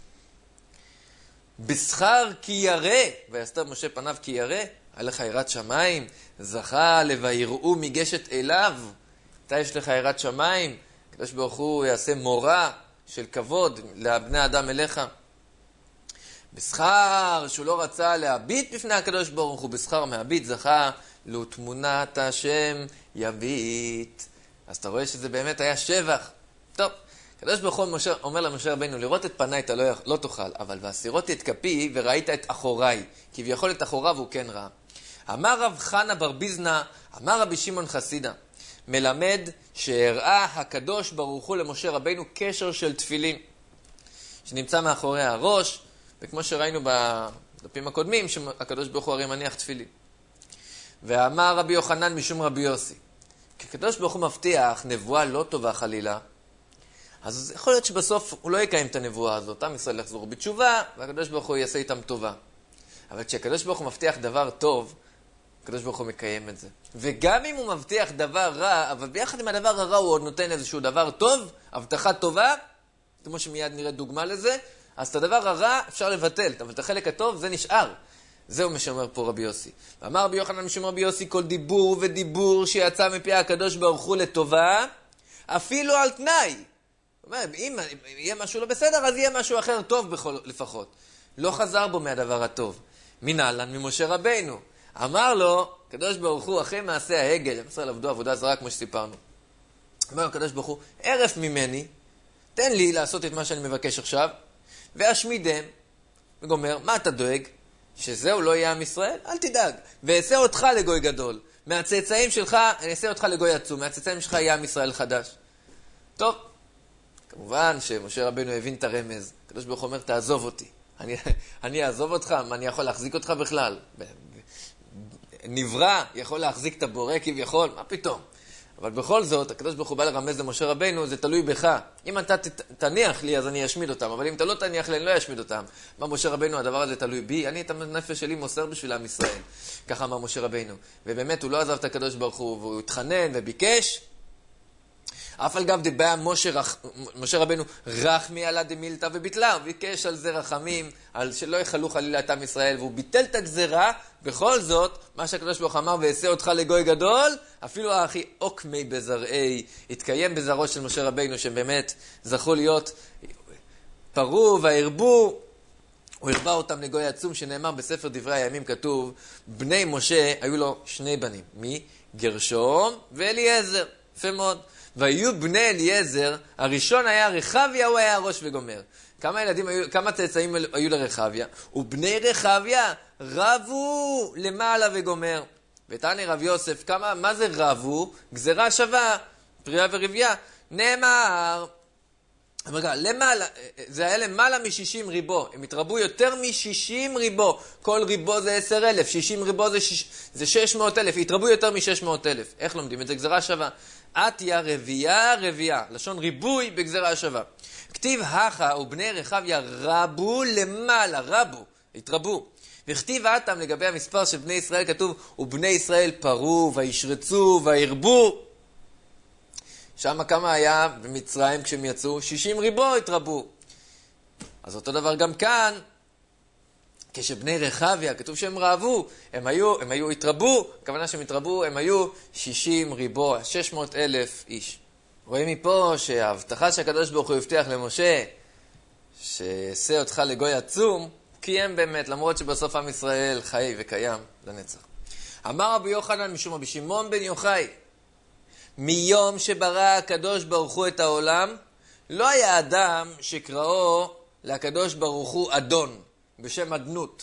בשכר כי ירא, ויסתר משה פניו כי ירא, היה לך יראת שמיים, זכה ל"ויראו מגשת אליו", אתה יש לך יראת שמיים, הקדוש ברוך הוא יעשה מורה של כבוד לבני אדם אליך. בשכר שהוא לא רצה להביט בפני הקדוש ברוך הוא, בשכר מהביט זכה לו תמונת השם יביט. אז אתה רואה שזה באמת היה שבח. טוב, הקדוש ברוך הוא אומר למשה רבינו, לראות את פניי אתה לא, לא תוכל, אבל והסירותי את כפי וראית את אחוריי, כביכול את אחוריו הוא כן ראה. אמר רב חנה בר ביזנא, אמר רבי שמעון חסידה, מלמד שהראה הקדוש ברוך הוא למשה רבינו קשר של תפילין, שנמצא מאחורי הראש, וכמו שראינו בדפים הקודמים, שהקדוש ברוך הוא הרי מניח תפילין. ואמר רבי יוחנן משום רבי יוסי, כי הקדוש ברוך הוא מבטיח נבואה לא טובה חלילה, אז יכול להיות שבסוף הוא לא יקיים את הנבואה הזאת, עם ישראל יחזור בתשובה, והקדוש ברוך הוא יעשה איתם טובה. אבל כשהקדוש ברוך הוא מבטיח דבר טוב, הקדוש ברוך הוא מקיים את זה. וגם אם הוא מבטיח דבר רע, אבל ביחד עם הדבר הרע הוא עוד נותן איזשהו דבר טוב, הבטחה טובה, כמו שמיד נראה דוגמה לזה, אז את הדבר הרע אפשר לבטל, אבל את החלק הטוב זה נשאר. זהו מה שאומר פה רבי יוסי. ואמר רבי יוחנן משום רבי יוסי, כל דיבור ודיבור שיצא מפי הקדוש ברוך הוא לטובה, אפילו על תנאי. זאת אומרת, אם יהיה משהו לא בסדר, אז יהיה משהו אחר טוב בכל, לפחות. לא חזר בו מהדבר הטוב. מנהלן ממשה רבינו. אמר לו, קדוש ברוך הוא, אחרי מעשה העגל, הם ישראל עבדו עבודה זרה כמו שסיפרנו. אמר לו, קדוש ברוך הוא, ערף ממני, תן לי לעשות את מה שאני מבקש עכשיו, ואשמידם, וגומר, מה אתה דואג? שזהו לא יהיה עם ישראל? אל תדאג. ואעשה אותך לגוי גדול. מהצאצאים שלך, אני אעשה אותך לגוי עצום. מהצאצאים שלך יהיה עם ישראל חדש. טוב, כמובן שמשה רבינו הבין את הרמז. הקדוש ברוך הוא אומר, תעזוב אותי. אני, אני אעזוב אותך, מה אני יכול להחזיק אותך בכלל? נברא יכול להחזיק את הבורא כביכול? מה פתאום? אבל בכל זאת, הקדוש ברוך הוא בא לרמז למשה רבינו, זה תלוי בך. אם אתה תניח לי, אז אני אשמיד אותם, אבל אם אתה לא תניח לי, אני לא אשמיד אותם. מה משה רבינו, הדבר הזה תלוי בי, אני את הנפש שלי מוסר בשביל עם ישראל. ככה אמר משה רבינו. ובאמת הוא לא עזב את הקדוש ברוך הוא, והוא התחנן וביקש. אף על גב דבא משה, רח... משה רבינו רחמי עלה דמילתא וביטלה, הוא ביקש על זה רחמים, על שלא יחלו חלילה את עם ישראל, והוא ביטל את הגזרה. בכל זאת, מה שהקדוש ברוך אמר, ועשה אותך לגוי גדול, אפילו האחי עוקמי בזרעי, התקיים בזרעו של משה רבינו, שבאמת זכו להיות פרו והרבו, הוא הרבה אותם לגוי עצום, שנאמר בספר דברי הימים כתוב, בני משה היו לו שני בנים, מי? גרשום ואליעזר, יפה מאוד. והיו בני אליעזר, הראשון היה רחביה, הוא היה ראש וגומר. כמה ילדים היו, כמה צאצאים היו לרחביה? ובני רחביה רבו למעלה וגומר. ותעני רב יוסף, כמה, מה זה רבו? גזרה שווה, פרייה ורבייה. נאמר, רגע, למעלה, זה היה למעלה מ-שישים ריבו. הם התרבו יותר מ-שישים ריבו. כל ריבו זה עשר אלף, שישים ריבו זה, שש, זה שש מאות אלף. התרבו יותר מ-שש מאות אלף. איך לומדים את זה? גזרה שווה. עתיה רבייה רבייה, לשון ריבוי בגזרה שווה. כתיב הכה ובני רחביה רבו למעלה, רבו, התרבו. וכתיב עתם לגבי המספר של בני ישראל כתוב, ובני ישראל פרו וישרצו וירבו. שם כמה היה במצרים כשהם יצאו? שישים ריבו התרבו. אז אותו דבר גם כאן, כשבני רחביה, כתוב שהם רעבו, הם היו, הם היו התרבו, הכוונה שהם התרבו, הם היו שישים ריבו, שש מאות אלף איש. רואים מפה שההבטחה שהקדוש ברוך הוא הבטיח למשה, שעשה אותך לגוי עצום, קיים באמת, למרות שבסוף עם ישראל חי וקיים לנצח. אמר רבי יוחנן משום רבי שמעון בן יוחאי, מיום שברא הקדוש ברוך הוא את העולם, לא היה אדם שקראו לקדוש ברוך הוא אדון, בשם אדנות.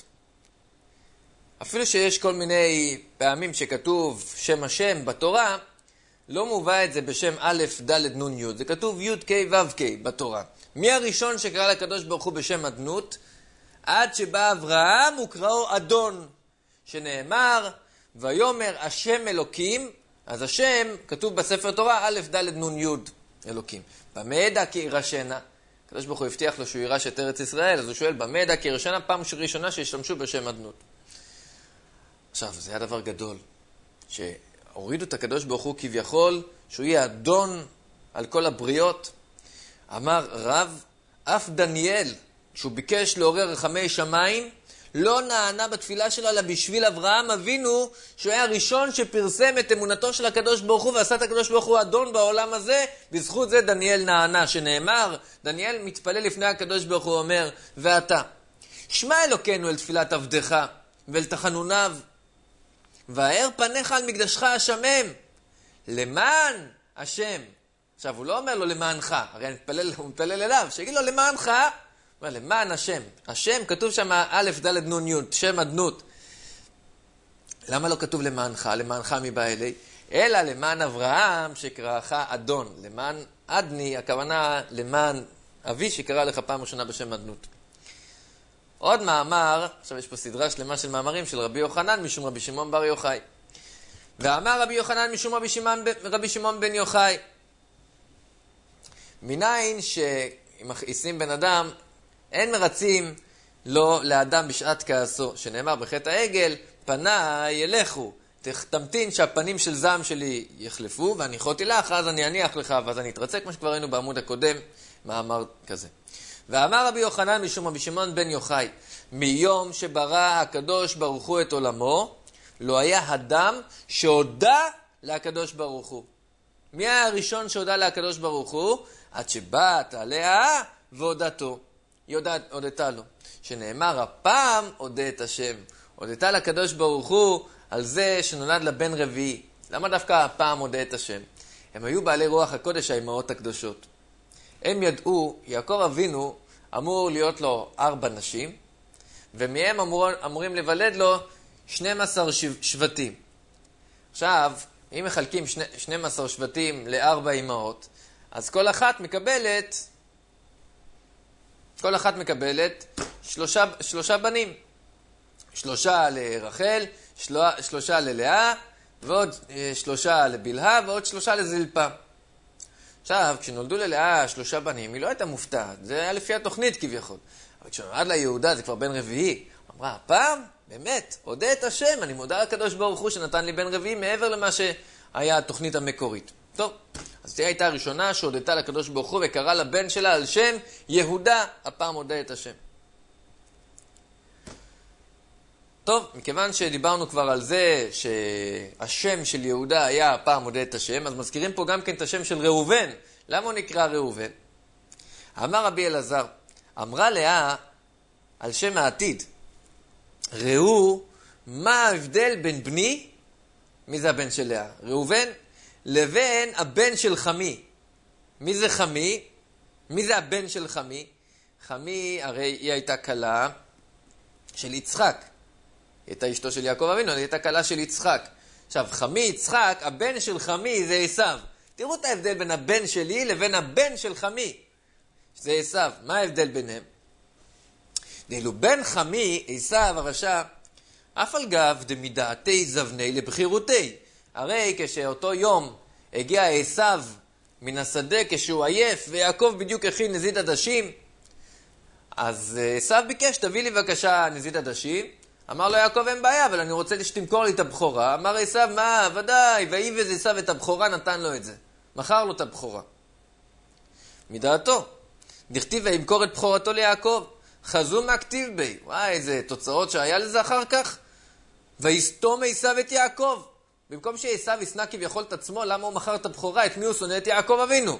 אפילו שיש כל מיני פעמים שכתוב שם השם בתורה, לא מובא את זה בשם א' ד' נ' י', זה כתוב י' כ' ו' כ' בתורה. מי הראשון שקרא לקדוש ברוך הוא בשם אדנות? עד שבא אברהם הוא קראו אדון, שנאמר, ויאמר השם אלוקים, אז השם כתוב בספר תורה א' ד' נ' י' אלוקים. במה ידע כי ירשנה? הקדוש ברוך הוא הבטיח לו שהוא יירש את ארץ ישראל, אז הוא שואל, במה ידע כי ירשנה? פעם ראשונה שהשתמשו בשם אדנות. עכשיו, זה היה דבר גדול, הורידו את הקדוש ברוך הוא כביכול, שהוא יהיה אדון על כל הבריות. אמר רב, אף דניאל, שהוא ביקש לעורר רחמי שמיים, לא נענה בתפילה שלו, אלא בשביל אברהם אבינו, שהוא היה הראשון שפרסם את אמונתו של הקדוש ברוך הוא, ועשה את הקדוש ברוך הוא אדון בעולם הזה, בזכות זה דניאל נענה, שנאמר, דניאל מתפלל לפני הקדוש ברוך הוא, אומר, ואתה, שמע אלוקינו אל תפילת עבדך, ואל תחנוניו, והאר פניך על מקדשך השמם, למען השם. עכשיו, הוא לא אומר לו למענך, הרי אני מתפלל, הוא מתפלל אליו, שיגיד לו למענך, אבל למען השם. השם כתוב שם א' ד' נ' י', שם אדנות. למה לא כתוב למענך? למענך מבא אלי? אלא למען אברהם שקראך אדון. למען אדני, הכוונה למען אבי שקרא לך פעם ראשונה בשם אדנות. עוד מאמר, עכשיו יש פה סדרה שלמה של מאמרים של רבי יוחנן משום רבי שמעון בר יוחאי. ואמר רבי יוחנן משום רבי שמעון, רבי שמעון בן יוחאי. מניין שאם מכעיסים בן אדם, אין מרצים לו לאדם בשעת כעסו, שנאמר בחטא העגל, פניי ילכו, תמתין שהפנים של זעם שלי יחלפו, ואני חותי לך, אז אני אניח לך, ואז אני אתרצה, כמו שכבר ראינו בעמוד הקודם, מאמר כזה. ואמר רבי יוחנן משום רבי שמעון בן יוחאי, מיום שברא הקדוש ברוך הוא את עולמו, לא היה אדם שהודע לקדוש ברוך הוא. מי היה הראשון שהודע לקדוש ברוך הוא? עד שבאת עליה והודתו. היא הודתה לו. שנאמר, הפעם הודה את השם. הודתה לקדוש ברוך הוא על זה שנולד לבן רביעי. למה דווקא הפעם הודה את השם? הם היו בעלי רוח הקודש, האימהות הקדושות. הם ידעו, יעקב אבינו אמור להיות לו ארבע נשים, ומהם אמור, אמורים לבלד לו שנים עשר שבטים. עכשיו, אם מחלקים שני, שנים עשר שבטים לארבע אימהות, אז כל אחת מקבלת, כל אחת מקבלת שלושה, שלושה בנים. שלושה לרחל, של, שלושה ללאה, ועוד שלושה לבלהה, ועוד שלושה לזלפה. עכשיו, כשנולדו ללאה שלושה בנים, היא לא הייתה מופתעת. זה היה לפי התוכנית כביכול. אבל כשנולד לה יהודה, זה כבר בן רביעי. אמרה, הפעם, באמת, הודה את השם, אני מודה לקדוש ברוך הוא שנתן לי בן רביעי מעבר למה שהיה התוכנית המקורית. טוב, אז היא הייתה הראשונה שהודתה לקדוש ברוך הוא וקרא לבן שלה על שם יהודה, הפעם הודה את השם. טוב, מכיוון שדיברנו כבר על זה שהשם של יהודה היה הפעם הודה את השם, אז מזכירים פה גם כן את השם של ראובן. למה הוא נקרא ראובן? אמר רבי אלעזר, אמרה לאה על שם העתיד, ראו מה ההבדל בין בני, מי זה הבן של לאה? ראובן, לבין הבן של חמי. מי זה חמי? מי זה הבן של חמי? חמי הרי היא הייתה כלה של יצחק. היא הייתה אשתו של יעקב אבינו, היא הייתה כלה של יצחק. עכשיו, חמי יצחק, הבן של חמי זה עשיו. תראו את ההבדל בין הבן שלי לבין הבן של חמי. זה עשיו. מה ההבדל ביניהם? דאילו בן חמי, עשיו הרשע, אף על גב דמידעתי זבני לבחירותי. הרי כשאותו יום הגיע עשיו מן השדה כשהוא עייף, ויעקב בדיוק הכין נזיד עדשים, אז עשיו ביקש, תביא לי בבקשה נזיד עדשים. אמר לו יעקב, אין בעיה, אבל אני רוצה שתמכור לי את הבכורה. אמר עשיו, מה, ודאי, ואיבז עשיו את הבכורה, נתן לו את זה. מכר לו את הבכורה. מדעתו. דכתיב וימכור את בכורתו ליעקב. חזו מהכתיב בי. וואי, איזה תוצאות שהיה לזה אחר כך. ויסתום עשיו את יעקב. במקום שעשיו ישנא כביכול את עצמו, למה הוא מכר את הבכורה? את מי הוא שונא? את יעקב אבינו.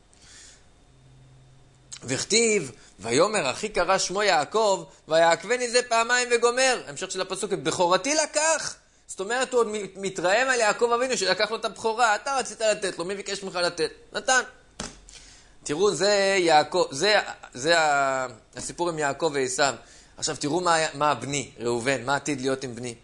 וכתיב, ויאמר אחי קרא שמו יעקב, ויעקבני זה פעמיים וגומר. המשך של הפסוק, את בכורתי לקח. זאת אומרת, הוא עוד מתרעם על יעקב אבינו שלקח לו את הבכורה. אתה רצית לתת לו, מי ביקש ממך לתת? נתן. תראו, זה יעקב, זה, זה הסיפור עם יעקב ועשיו. עכשיו תראו מה, מה בני, ראובן, מה עתיד להיות עם בני.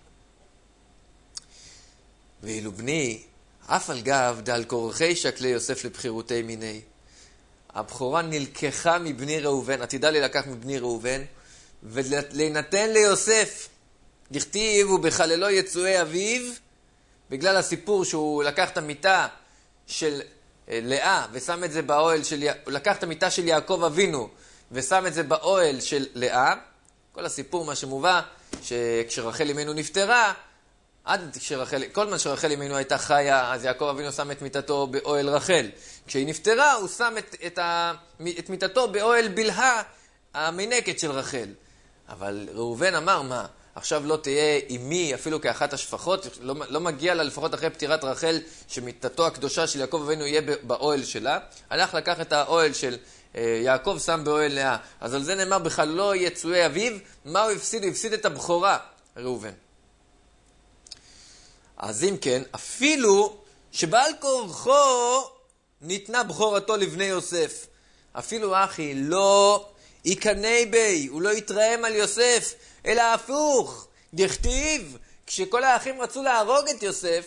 ואילו בני, אף על גב דעל כורחי שקלי יוסף לבחירותי מיני. הבכורה נלקחה מבני ראובן, עתידה להילקח מבני ראובן, ולהינתן ליוסף. דכתיב ובחללו יצואי אביו, בגלל הסיפור שהוא לקח את המיטה של לאה ושם את זה באוהל של, הוא לקח את המיטה של יעקב אבינו ושם את זה באוהל של לאה. כל הסיפור מה שמובא, שכשרחל אמנו נפטרה, עד שרחל, כל מה שרחל אמנו הייתה חיה, אז יעקב אבינו שם את מיטתו באוהל רחל. כשהיא נפטרה, הוא שם את, את, ה, את מיטתו באוהל בלהה המינקת של רחל. אבל ראובן אמר, מה, עכשיו לא תהיה אימי אפילו כאחת השפחות, לא, לא מגיע לה לפחות אחרי פטירת רחל, שמיטתו הקדושה של יעקב אבינו יהיה באוהל שלה. הלך לקח את האוהל של יעקב, שם באוהל לאה. אז על זה נאמר, בכלל לא יצואי אביו, מה הוא הפסיד? הוא הפסיד את הבכורה, ראובן. אז אם כן, אפילו שבעל כורחו ניתנה בכורתו לבני יוסף. אפילו אחי לא יקנא בי, הוא לא יתרעם על יוסף, אלא הפוך, דכתיב, כשכל האחים רצו להרוג את יוסף,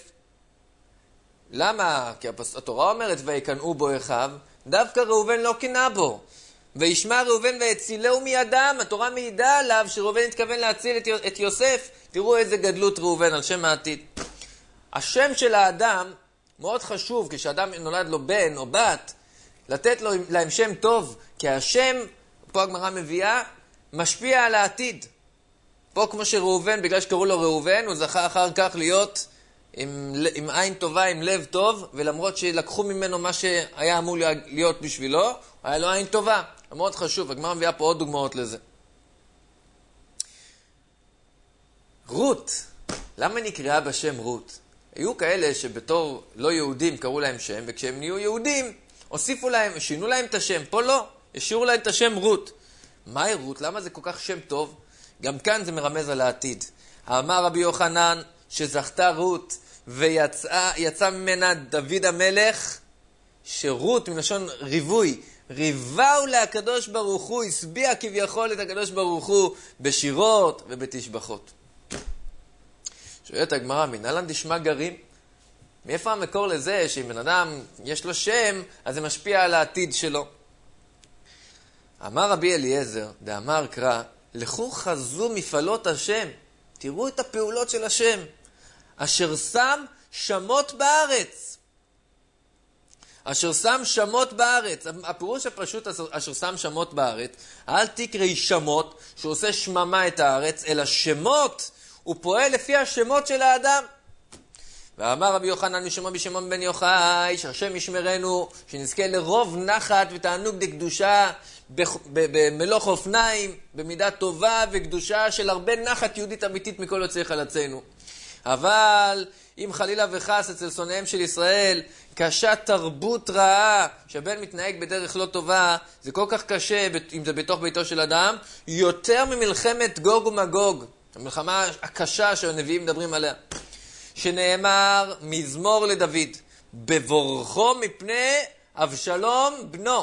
למה? כי התורה אומרת ויקנאו בו אחיו, דווקא ראובן לא קנא בו. וישמע ראובן ויצילהו מידם, התורה מעידה עליו שראובן התכוון להציל את יוסף. תראו איזה גדלות ראובן על שם העתיד. השם של האדם מאוד חשוב, כשאדם נולד לו בן או בת, לתת לו, להם שם טוב, כי השם, פה הגמרא מביאה, משפיע על העתיד. פה כמו שראובן, בגלל שקראו לו ראובן, הוא זכה אחר כך להיות עם, עם עין טובה, עם לב טוב, ולמרות שלקחו ממנו מה שהיה אמור להיות בשבילו, היה לו עין טובה. זה מאוד חשוב, הגמרא מביאה פה עוד דוגמאות לזה. רות, למה נקראה בשם רות? היו כאלה שבתור לא יהודים קראו להם שם, וכשהם נהיו יהודים, הוסיפו להם, שינו להם את השם. פה לא, השאירו להם את השם רות. מהי רות? למה זה כל כך שם טוב? גם כאן זה מרמז על העתיד. אמר רבי יוחנן שזכתה רות ויצא יצא ממנה דוד המלך, שרות מלשון ריבוי, ריבאו להקדוש ברוך הוא, הסביע כביכול את הקדוש ברוך הוא בשירות ובתשבחות. שואלת הגמרא, מנהלן דשמע גרים? מאיפה המקור לזה שאם בן אדם יש לו שם, אז זה משפיע על העתיד שלו? אמר רבי אליעזר, דאמר קרא, לכו חזו מפעלות השם, תראו את הפעולות של השם, אשר שם שמות בארץ. אשר שם שמות בארץ. הפירוש הפשוט אשר שם שמות בארץ, אל תקראי שמות שעושה שממה את הארץ, אלא שמות, הוא פועל לפי השמות של האדם. ואמר רבי יוחנן משמעון בשמעון בן יוחאי, שהשם ישמרנו, שנזכה לרוב נחת ותענוג דקדושה, במלוך אופניים, במידה טובה וקדושה של הרבה נחת יהודית אמיתית מכל יוצאי חלצינו. אבל אם חלילה וחס אצל שונאיהם של ישראל קשה תרבות רעה, שבן מתנהג בדרך לא טובה, זה כל כך קשה אם זה בתוך ביתו של אדם, יותר ממלחמת גוג ומגוג, המלחמה הקשה שהנביאים מדברים עליה, שנאמר מזמור לדוד, בבורכו מפני אבשלום בנו.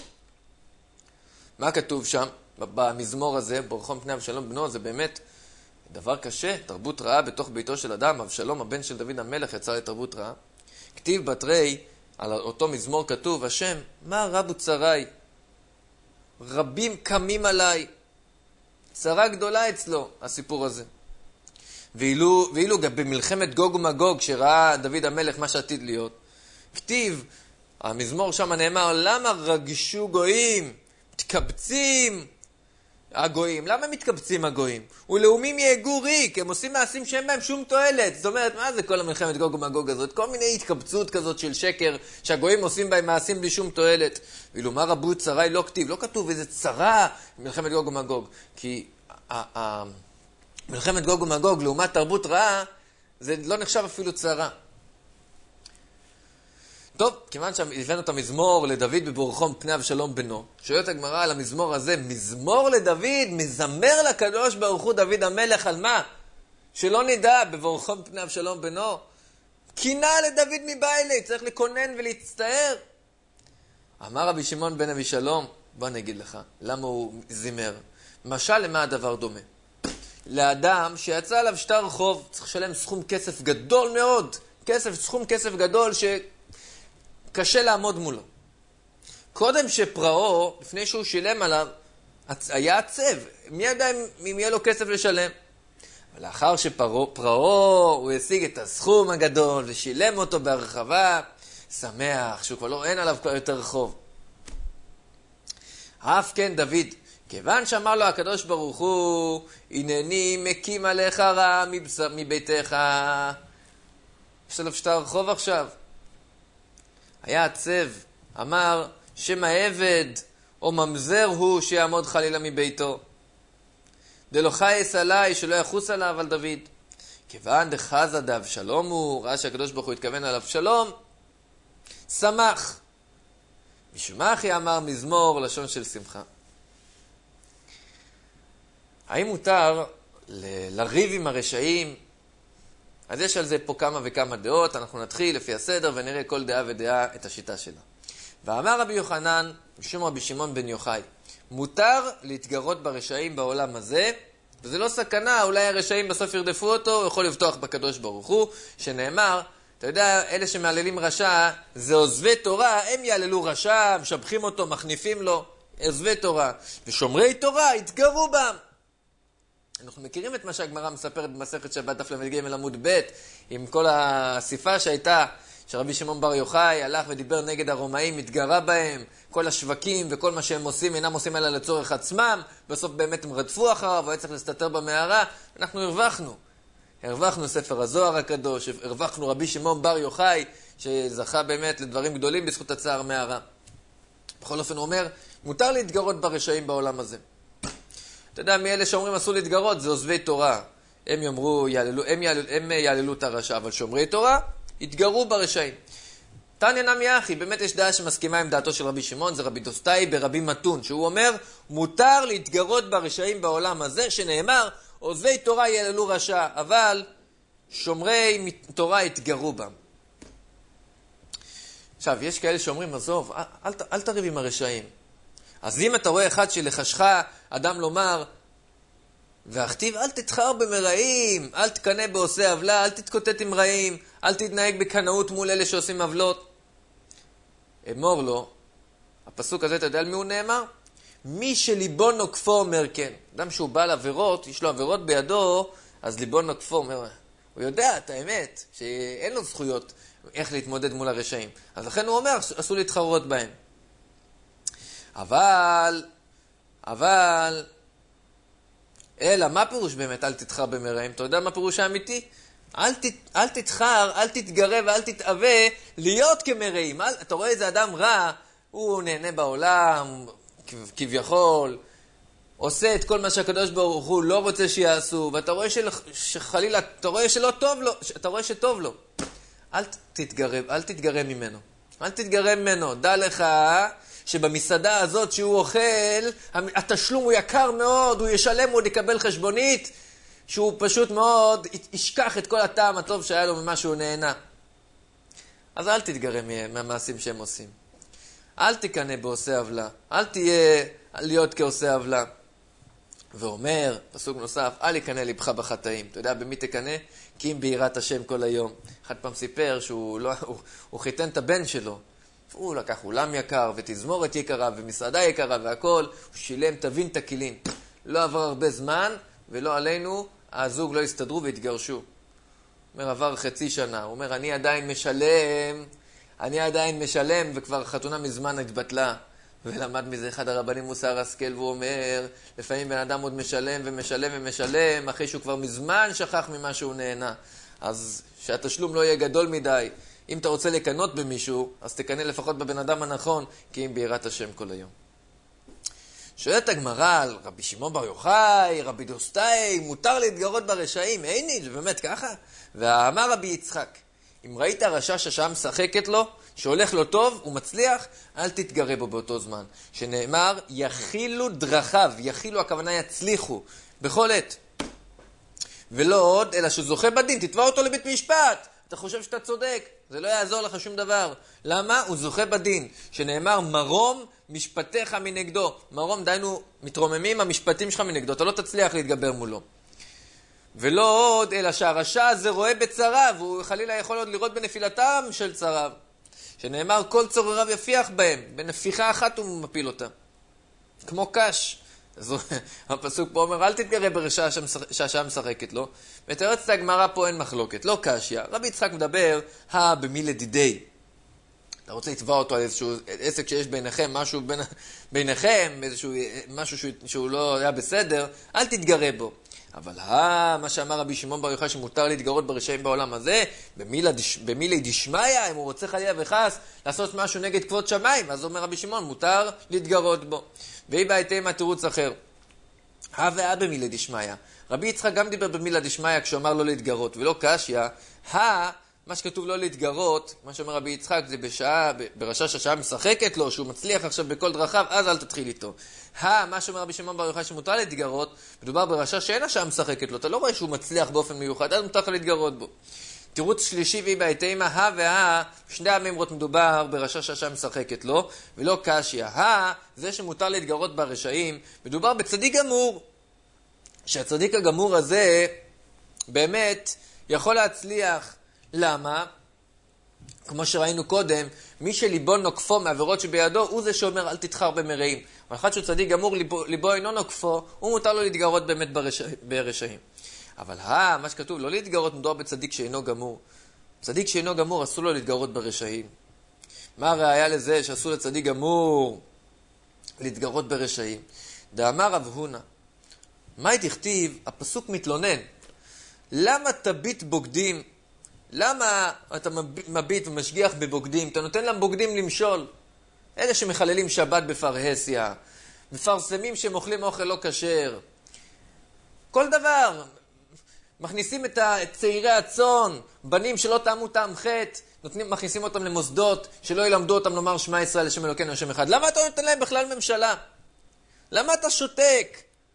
מה כתוב שם במזמור הזה, בורכו מפני אבשלום בנו? זה באמת דבר קשה, תרבות רעה בתוך ביתו של אדם. אבשלום הבן של דוד המלך יצא לתרבות רעה. כתיב בתרי, על אותו מזמור כתוב, השם, מה רבו צרי? רבים קמים עליי. צרה גדולה אצלו, הסיפור הזה. ואילו, ואילו גם במלחמת גוג ומגוג, שראה דוד המלך מה שעתיד להיות, כתיב, המזמור שם נאמר, למה רגשו גויים, מתקבצים הגויים? למה מתקבצים הגויים? ולאומים יהגו ריק, הם עושים מעשים שאין בהם שום תועלת. זאת אומרת, מה זה כל המלחמת גוג ומגוג הזאת? כל מיני התקבצות כזאת של שקר, שהגויים עושים בהם מעשים בלי שום תועלת. ואילו מה רבו צרי לא כתיב, לא כתוב איזה צרה מלחמת גוג ומגוג, כי ה- ה- מלחמת גוג ומגוג לעומת תרבות רעה, זה לא נחשב אפילו צרה. טוב, כיוון שהבאנו את המזמור לדוד בבורכו מפני אבשלום בנו, שואלת הגמרא על המזמור הזה, מזמור לדוד, מזמר לקדוש ברוך הוא דוד המלך על מה? שלא נדע, בבורכו מפני אבשלום בנו. קינה לדוד מבעילי, צריך לקונן ולהצטער. אמר רבי שמעון בן אבישלום, בוא נגיד לך, למה הוא זימר? משל למה הדבר דומה? לאדם שיצא עליו שטר חוב, צריך לשלם סכום כסף גדול מאוד, כסף, סכום כסף גדול שקשה לעמוד מולו. קודם שפרעו, לפני שהוא שילם עליו, היה עצב, מי ידע אם יהיה לו כסף לשלם? ולאחר שפרעו, הוא השיג את הסכום הגדול ושילם אותו בהרחבה, שמח שהוא כבר לא, אין עליו כבר יותר חוב. אף כן דוד, כיוון שאמר לו הקדוש ברוך הוא, הנני מקים עליך רע מביתך. יש עליו שטר רחוב עכשיו. היה עצב, אמר, שם העבד או ממזר הוא שיעמוד חלילה מביתו. דלא חייס עליי, שלא יחוס עליו על דוד. כיוון דחזה דאבשלום הוא, ראה שהקדוש ברוך הוא התכוון על אבשלום, שמח. משמחי אמר מזמור, לשון של שמחה. האם מותר ל- לריב עם הרשעים? אז יש על זה פה כמה וכמה דעות, אנחנו נתחיל לפי הסדר ונראה כל דעה ודעה את השיטה שלה. ואמר רבי יוחנן, משום רבי שמעון בן יוחאי, מותר להתגרות ברשעים בעולם הזה, וזה לא סכנה, אולי הרשעים בסוף ירדפו אותו, הוא יכול לבטוח בקדוש ברוך הוא, שנאמר, אתה יודע, אלה שמעללים רשע, זה עוזבי תורה, הם יעללו רשע, משבחים אותו, מחניפים לו, עוזבי תורה. ושומרי תורה, התגרו בם. אנחנו מכירים את מה שהגמרא מספרת במסכת שבת דף למד ג' עמוד ב', עם כל הסיפה שהייתה, שרבי שמעון בר יוחאי הלך ודיבר נגד הרומאים, התגרה בהם, כל השווקים וכל מה שהם עושים, אינם עושים אלא לצורך עצמם, בסוף באמת הם רדפו אחריו, הוא היה צריך להסתתר במערה, אנחנו הרווחנו. הרווחנו ספר הזוהר הקדוש, הרווחנו רבי שמעון בר יוחאי, שזכה באמת לדברים גדולים בזכות הצער מערה. בכל אופן הוא אומר, מותר להתגרות ברשעים בעולם הזה. אתה יודע, מאלה שאומרים אסור להתגרות, זה עוזבי תורה. הם יאמרו, יעללו, הם, יעללו, הם יעללו את הרשע, אבל שומרי תורה, יתגרו ברשעים. תניא נמי אחי, באמת יש דעה שמסכימה עם דעתו של רבי שמעון, זה רבי דוסטאי ברבי מתון, שהוא אומר, מותר להתגרות ברשעים בעולם הזה, שנאמר, עוזבי תורה יעללו רשע, אבל שומרי תורה יתגרו בם. עכשיו, יש כאלה שאומרים, עזוב, אל, אל, אל תריב עם הרשעים. אז אם אתה רואה אחד שלחשך אדם לומר, והכתיב, אל תתחר במרעים, אל תקנה בעושה עוולה, אל תתקוטט עם רעים, אל תתנהג בקנאות מול אלה שעושים עוולות. אמור לו, הפסוק הזה, אתה יודע על מי הוא נאמר? מי שליבו נוקפו אומר כן. אדם שהוא בא לעבירות, יש לו עבירות בידו, אז ליבו נוקפו אומר, הוא יודע את האמת, שאין לו זכויות איך להתמודד מול הרשעים. אז לכן הוא אומר, אסור להתחרות בהם. אבל, אבל, אלא, מה פירוש באמת אל תתחר במרעים? אתה יודע מה פירוש האמיתי? אל, ת, אל תתחר, אל תתגרה ואל תתאווה להיות כמרעים. אל, אתה רואה איזה אדם רע, הוא נהנה בעולם, כביכול, עושה את כל מה שהקדוש ברוך הוא לא רוצה שיעשו, ואתה רואה של, שחלילה, אתה רואה שלא טוב לו, אתה רואה שטוב לו. אל תתגרה, אל תתגרה ממנו. אל תתגרה ממנו. דע לך שבמסעדה הזאת שהוא אוכל, התשלום הוא יקר מאוד, הוא ישלם, הוא יקבל חשבונית, שהוא פשוט מאוד ישכח את כל הטעם הטוב שהיה לו ממה שהוא נהנה. אז אל תתגרה מהמעשים שהם עושים. אל תקנה בעושה עוולה, אל תהיה להיות כעושה עוולה. ואומר, פסוק נוסף, אל יקנה לבך בחטאים. אתה יודע במי תקנה? כי אם ביראת השם כל היום. אחד פעם סיפר שהוא לא, הוא, הוא חיתן את הבן שלו. הוא לקח אולם יקר ותזמורת יקרה ומסעדה יקרה והכל. הוא שילם תבין את הכלים. לא עבר הרבה זמן ולא עלינו, הזוג לא הסתדרו והתגרשו. אומר, עבר חצי שנה. הוא אומר, אני עדיין משלם, אני עדיין משלם, וכבר חתונה מזמן התבטלה. ולמד מזה אחד הרבנים מוסר השכל, והוא אומר, לפעמים בן אדם עוד משלם ומשלם ומשלם, אחרי שהוא כבר מזמן שכח ממה שהוא נהנה. אז שהתשלום לא יהיה גדול מדי. אם אתה רוצה לקנות במישהו, אז תקנה לפחות בבן אדם הנכון, כי אם ביראת השם כל היום. שואלת הגמרא על רבי שמעון בר יוחאי, רבי דוסטאי, מותר להתגרות ברשעים, איני, זה באמת ככה? ואמר רבי יצחק, אם ראית רשע ששעה משחקת לו, שהולך לו טוב, הוא מצליח, אל תתגרה בו באותו זמן. שנאמר, יכילו דרכיו, יכילו הכוונה יצליחו, בכל עת. ולא עוד, אלא שזוכה בדין, תתבע אותו לבית משפט. אתה חושב שאתה צודק, זה לא יעזור לך שום דבר. למה? הוא זוכה בדין. שנאמר, מרום משפטיך מנגדו. מרום, דיינו, מתרוממים המשפטים שלך מנגדו, אתה לא תצליח להתגבר מולו. ולא עוד, אלא שהרשע הזה רואה בצריו, הוא חלילה יכול עוד לראות בנפילתם של צריו. שנאמר, כל צורריו יפיח בהם, בנפיחה אחת הוא מפיל אותם. כמו קש. אז הפסוק פה אומר, אל תתגרה ברשע שהשעה משחקת לו. ותרץ את הגמרא פה אין מחלוקת, לא קשיה. רבי יצחק מדבר, הא במי לדידי. אתה רוצה לתבוע אותו על איזשהו עסק שיש ביניכם, משהו בין, ביניכם, איזשהו משהו שהוא, שהוא לא היה בסדר, אל תתגרה בו. אבל אה, מה שאמר רבי שמעון בר יוחאי שמותר להתגרות ברשעים בעולם הזה, במילי דשמיא, אם הוא רוצה חלילה וחס לעשות משהו נגד כבוד שמיים, אז אומר רבי שמעון, מותר להתגרות בו. והיא בהתאמה תירוץ אחר. הא והא במילי דשמיא. רבי יצחק גם דיבר במילי דשמיא כשהוא אמר לא להתגרות, ולא קשיא. הא, מה שכתוב לא להתגרות, מה שאומר רבי יצחק, זה בשעה, ברשע שהשעה משחקת לו, שהוא מצליח עכשיו בכל דרכיו, אז אל תתחיל איתו. הא, מה שאומר רבי שמעון בר יוחאי שמותר להתגרות, מדובר ברשע שאין השעה משחקת לו, אתה לא רואה שהוא מצליח באופן מיוחד, אז מותר להתגרות בו. תירוץ שלישי והיא בהתאמה, הא והא, שני הממרות מדובר ברשע שהשעה משחקת לו, ולא קשיא. הא, זה שמותר להתגרות ברשעים, מדובר בצדיק גמור, שהצדיק הגמור הזה באמת יכול להצליח. למה? כמו שראינו קודם, מי שליבו נוקפו מעבירות שבידו, הוא זה שאומר אל תתחר במרעים. אבל אחד שהוא צדיק גמור, ליבו, ליבו אינו נוקפו, הוא מותר לו להתגרות באמת ברשע, ברשעים. אבל הא, מה שכתוב, לא להתגרות מדובר בצדיק שאינו גמור. צדיק שאינו גמור, אסור לו להתגרות ברשעים. מה הראיה לזה שאסור לצדיק גמור להתגרות ברשעים? דאמר רב הונא, מה תכתיב? הפסוק מתלונן. למה תביט בוגדים? למה אתה מביט ומשגיח בבוגדים? אתה נותן להם בוגדים למשול. אלה שמחללים שבת בפרהסיה, מפרסמים שהם אוכלים אוכל לא כשר. כל דבר. מכניסים את צעירי הצאן, בנים שלא טעמו טעם חטא, נותנים, מכניסים אותם למוסדות, שלא ילמדו אותם לומר שמע ישראל לשם אלוקינו השם אחד. למה אתה נותן להם בכלל ממשלה? למה אתה שותק?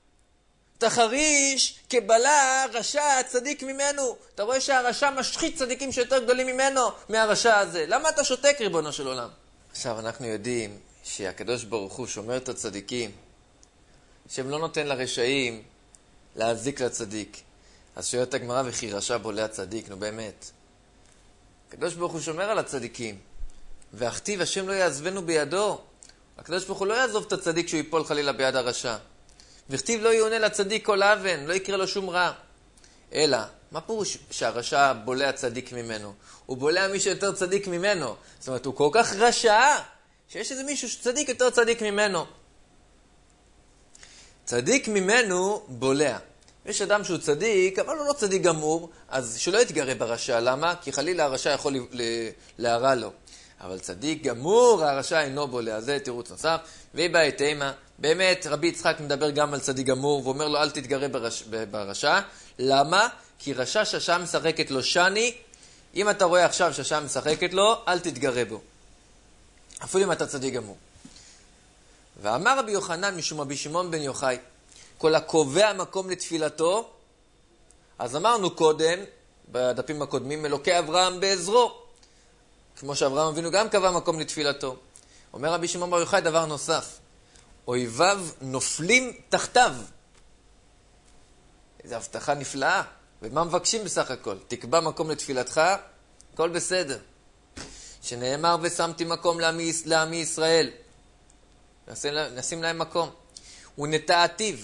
תחריש כבלה רשע צדיק ממנו. אתה רואה שהרשע משחית צדיקים שיותר גדולים ממנו מהרשע הזה. למה אתה שותק, ריבונו של עולם? עכשיו אנחנו יודעים שהקדוש ברוך הוא שומר את הצדיקים, שהם לא נותן לרשעים להזיק לצדיק. אז שואלת הגמרא, וכי רשע בולע צדיק? נו באמת. הקדוש ברוך הוא שומר על הצדיקים, והכתיב השם לא יעזבנו בידו. הקדוש ברוך הוא לא יעזוב את הצדיק שהוא ייפול חלילה ביד הרשע. וכתיב לא יעונה לצדיק כל אבן, לא יקרה לו שום רע. אלא, מה פירוש שהרשע בולע צדיק ממנו? הוא בולע מי שיותר צדיק ממנו. זאת אומרת, הוא כל כך רשע, שיש איזה מישהו שצדיק יותר צדיק ממנו. צדיק ממנו בולע. יש אדם שהוא צדיק, אבל הוא לא צדיק גמור, אז שלא יתגרה ברשע. למה? כי חלילה הרשע יכול להרע לו. אבל צדיק גמור, הרשע אינו בולע. זה תירוץ נוסף. והיא בהתאמה, באמת רבי יצחק מדבר גם על צדיק גמור, ואומר לו אל תתגרה ברש... ברשע. למה? כי רשע שהשעה משחקת לו שני, אם אתה רואה עכשיו שהשעה משחקת לו, אל תתגרה בו. אפילו אם אתה צדיק גמור. ואמר רבי יוחנן משום רבי שמעון בן יוחאי, כל הקובע מקום לתפילתו, אז אמרנו קודם, בדפים הקודמים, אלוקי אברהם בעזרו. כמו שאברהם אבינו גם קבע מקום לתפילתו. אומר רבי שמעון בר יוחאי דבר נוסף, אויביו נופלים תחתיו. איזו הבטחה נפלאה. ומה מבקשים בסך הכל? תקבע מקום לתפילתך, הכל בסדר. שנאמר ושמתי מקום לעמי, לעמי ישראל. נשים, נשים להם מקום. ונטעתיו.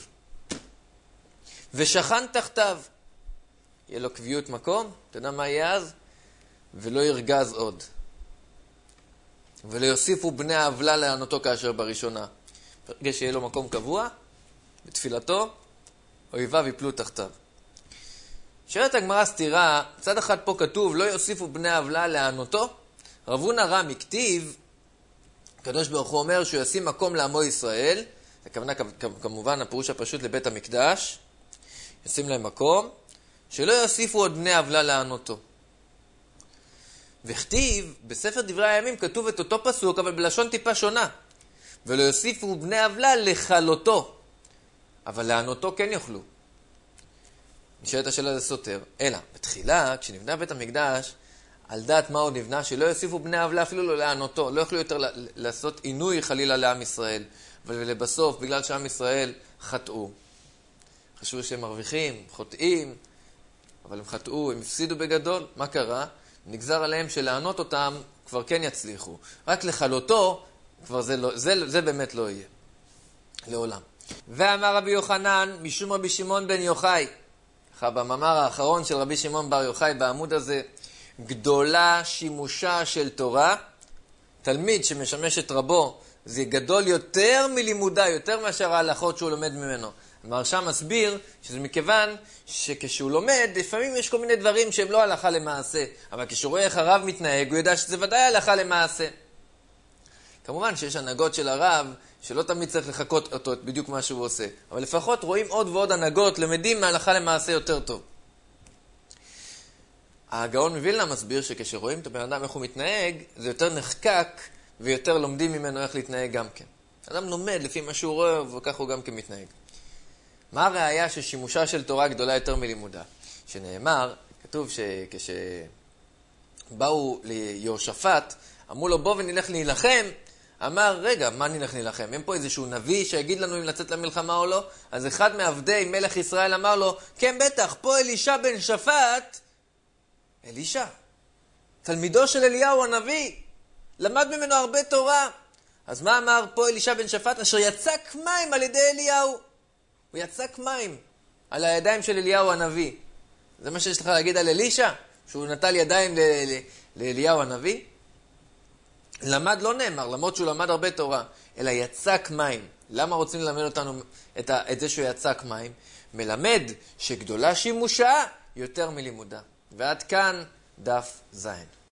ושכן תחתיו. יהיה לו קביעות מקום, אתה יודע מה יהיה אז? ולא ירגז עוד. ולא יוסיפו בני העוולה לענותו כאשר בראשונה. ברגע שיהיה לו מקום קבוע, בתפילתו, אויביו יפלו תחתיו. שואלת הגמרא סתירה, צד אחד פה כתוב, לא יוסיפו בני העוולה לענותו. רב הונא רמי כתיב, הקדוש ברוך הוא אומר שהוא ישים מקום לעמו ישראל, הכוונה כמובן הפירוש הפשוט לבית המקדש, ישים להם מקום, שלא יוסיפו עוד בני עוולה לענותו. וכתיב, בספר דברי הימים כתוב את אותו פסוק, אבל בלשון טיפה שונה. ולא יוסיפו בני עוולה לכלותו. אבל לענותו כן יוכלו. נשאלת השאלה זה סותר. אלא, בתחילה, כשנבנה בית המקדש, על דעת מה הוא נבנה, שלא יוסיפו בני עוולה אפילו לא לענותו. לא יוכלו יותר לעשות עינוי חלילה לעם ישראל. אבל לבסוף, בגלל שעם ישראל חטאו. חשבו שהם מרוויחים, חוטאים, אבל הם חטאו, הם הפסידו בגדול. מה קרה? נגזר עליהם שלענות אותם כבר כן יצליחו. רק לחלותו, כבר זה, לא, זה, זה באמת לא יהיה. לעולם. ואמר רבי יוחנן, משום רבי שמעון בן יוחאי, במאמר האחרון של רבי שמעון בר יוחאי בעמוד הזה, גדולה שימושה של תורה, תלמיד שמשמש את רבו, זה גדול יותר מלימודה, יותר מאשר ההלכות שהוא לומד ממנו. המהרש"ם מסביר שזה מכיוון שכשהוא לומד, לפעמים יש כל מיני דברים שהם לא הלכה למעשה, אבל כשהוא רואה איך הרב מתנהג, הוא יודע שזה ודאי הלכה למעשה. כמובן שיש הנהגות של הרב, שלא תמיד צריך לחכות אותו את בדיוק מה שהוא עושה, אבל לפחות רואים עוד ועוד הנהגות, למדים מהלכה למעשה יותר טוב. הגאון מווילנה מסביר שכשרואים את הבן אדם איך הוא מתנהג, זה יותר נחקק ויותר לומדים ממנו איך להתנהג גם כן. אדם לומד לפי מה שהוא רואה וכך הוא גם כן מתנהג. מה הראיה ששימושה של תורה גדולה יותר מלימודה? שנאמר, כתוב שכשבאו ליהושפט, אמרו לו בוא ונלך להילחם, אמר רגע מה נלך להילחם? אין פה איזשהו נביא שיגיד לנו אם לצאת למלחמה או לא? אז אחד מעבדי מלך ישראל אמר לו, כן בטח, פה אלישע בן שפט, אלישע, תלמידו של אליהו הנביא, למד ממנו הרבה תורה. אז מה אמר פה אלישע בן שפט? אשר יצק מים על ידי אליהו. הוא יצק מים על הידיים של אליהו הנביא. זה מה שיש לך להגיד על אלישע? שהוא נטל ידיים ל- ל- לאליהו הנביא? למד לא נאמר, למרות שהוא למד הרבה תורה, אלא יצק מים. למה רוצים ללמד אותנו את, ה- את זה שהוא יצק מים? מלמד שגדולה שימושה יותר מלימודה. ועד כאן דף זין.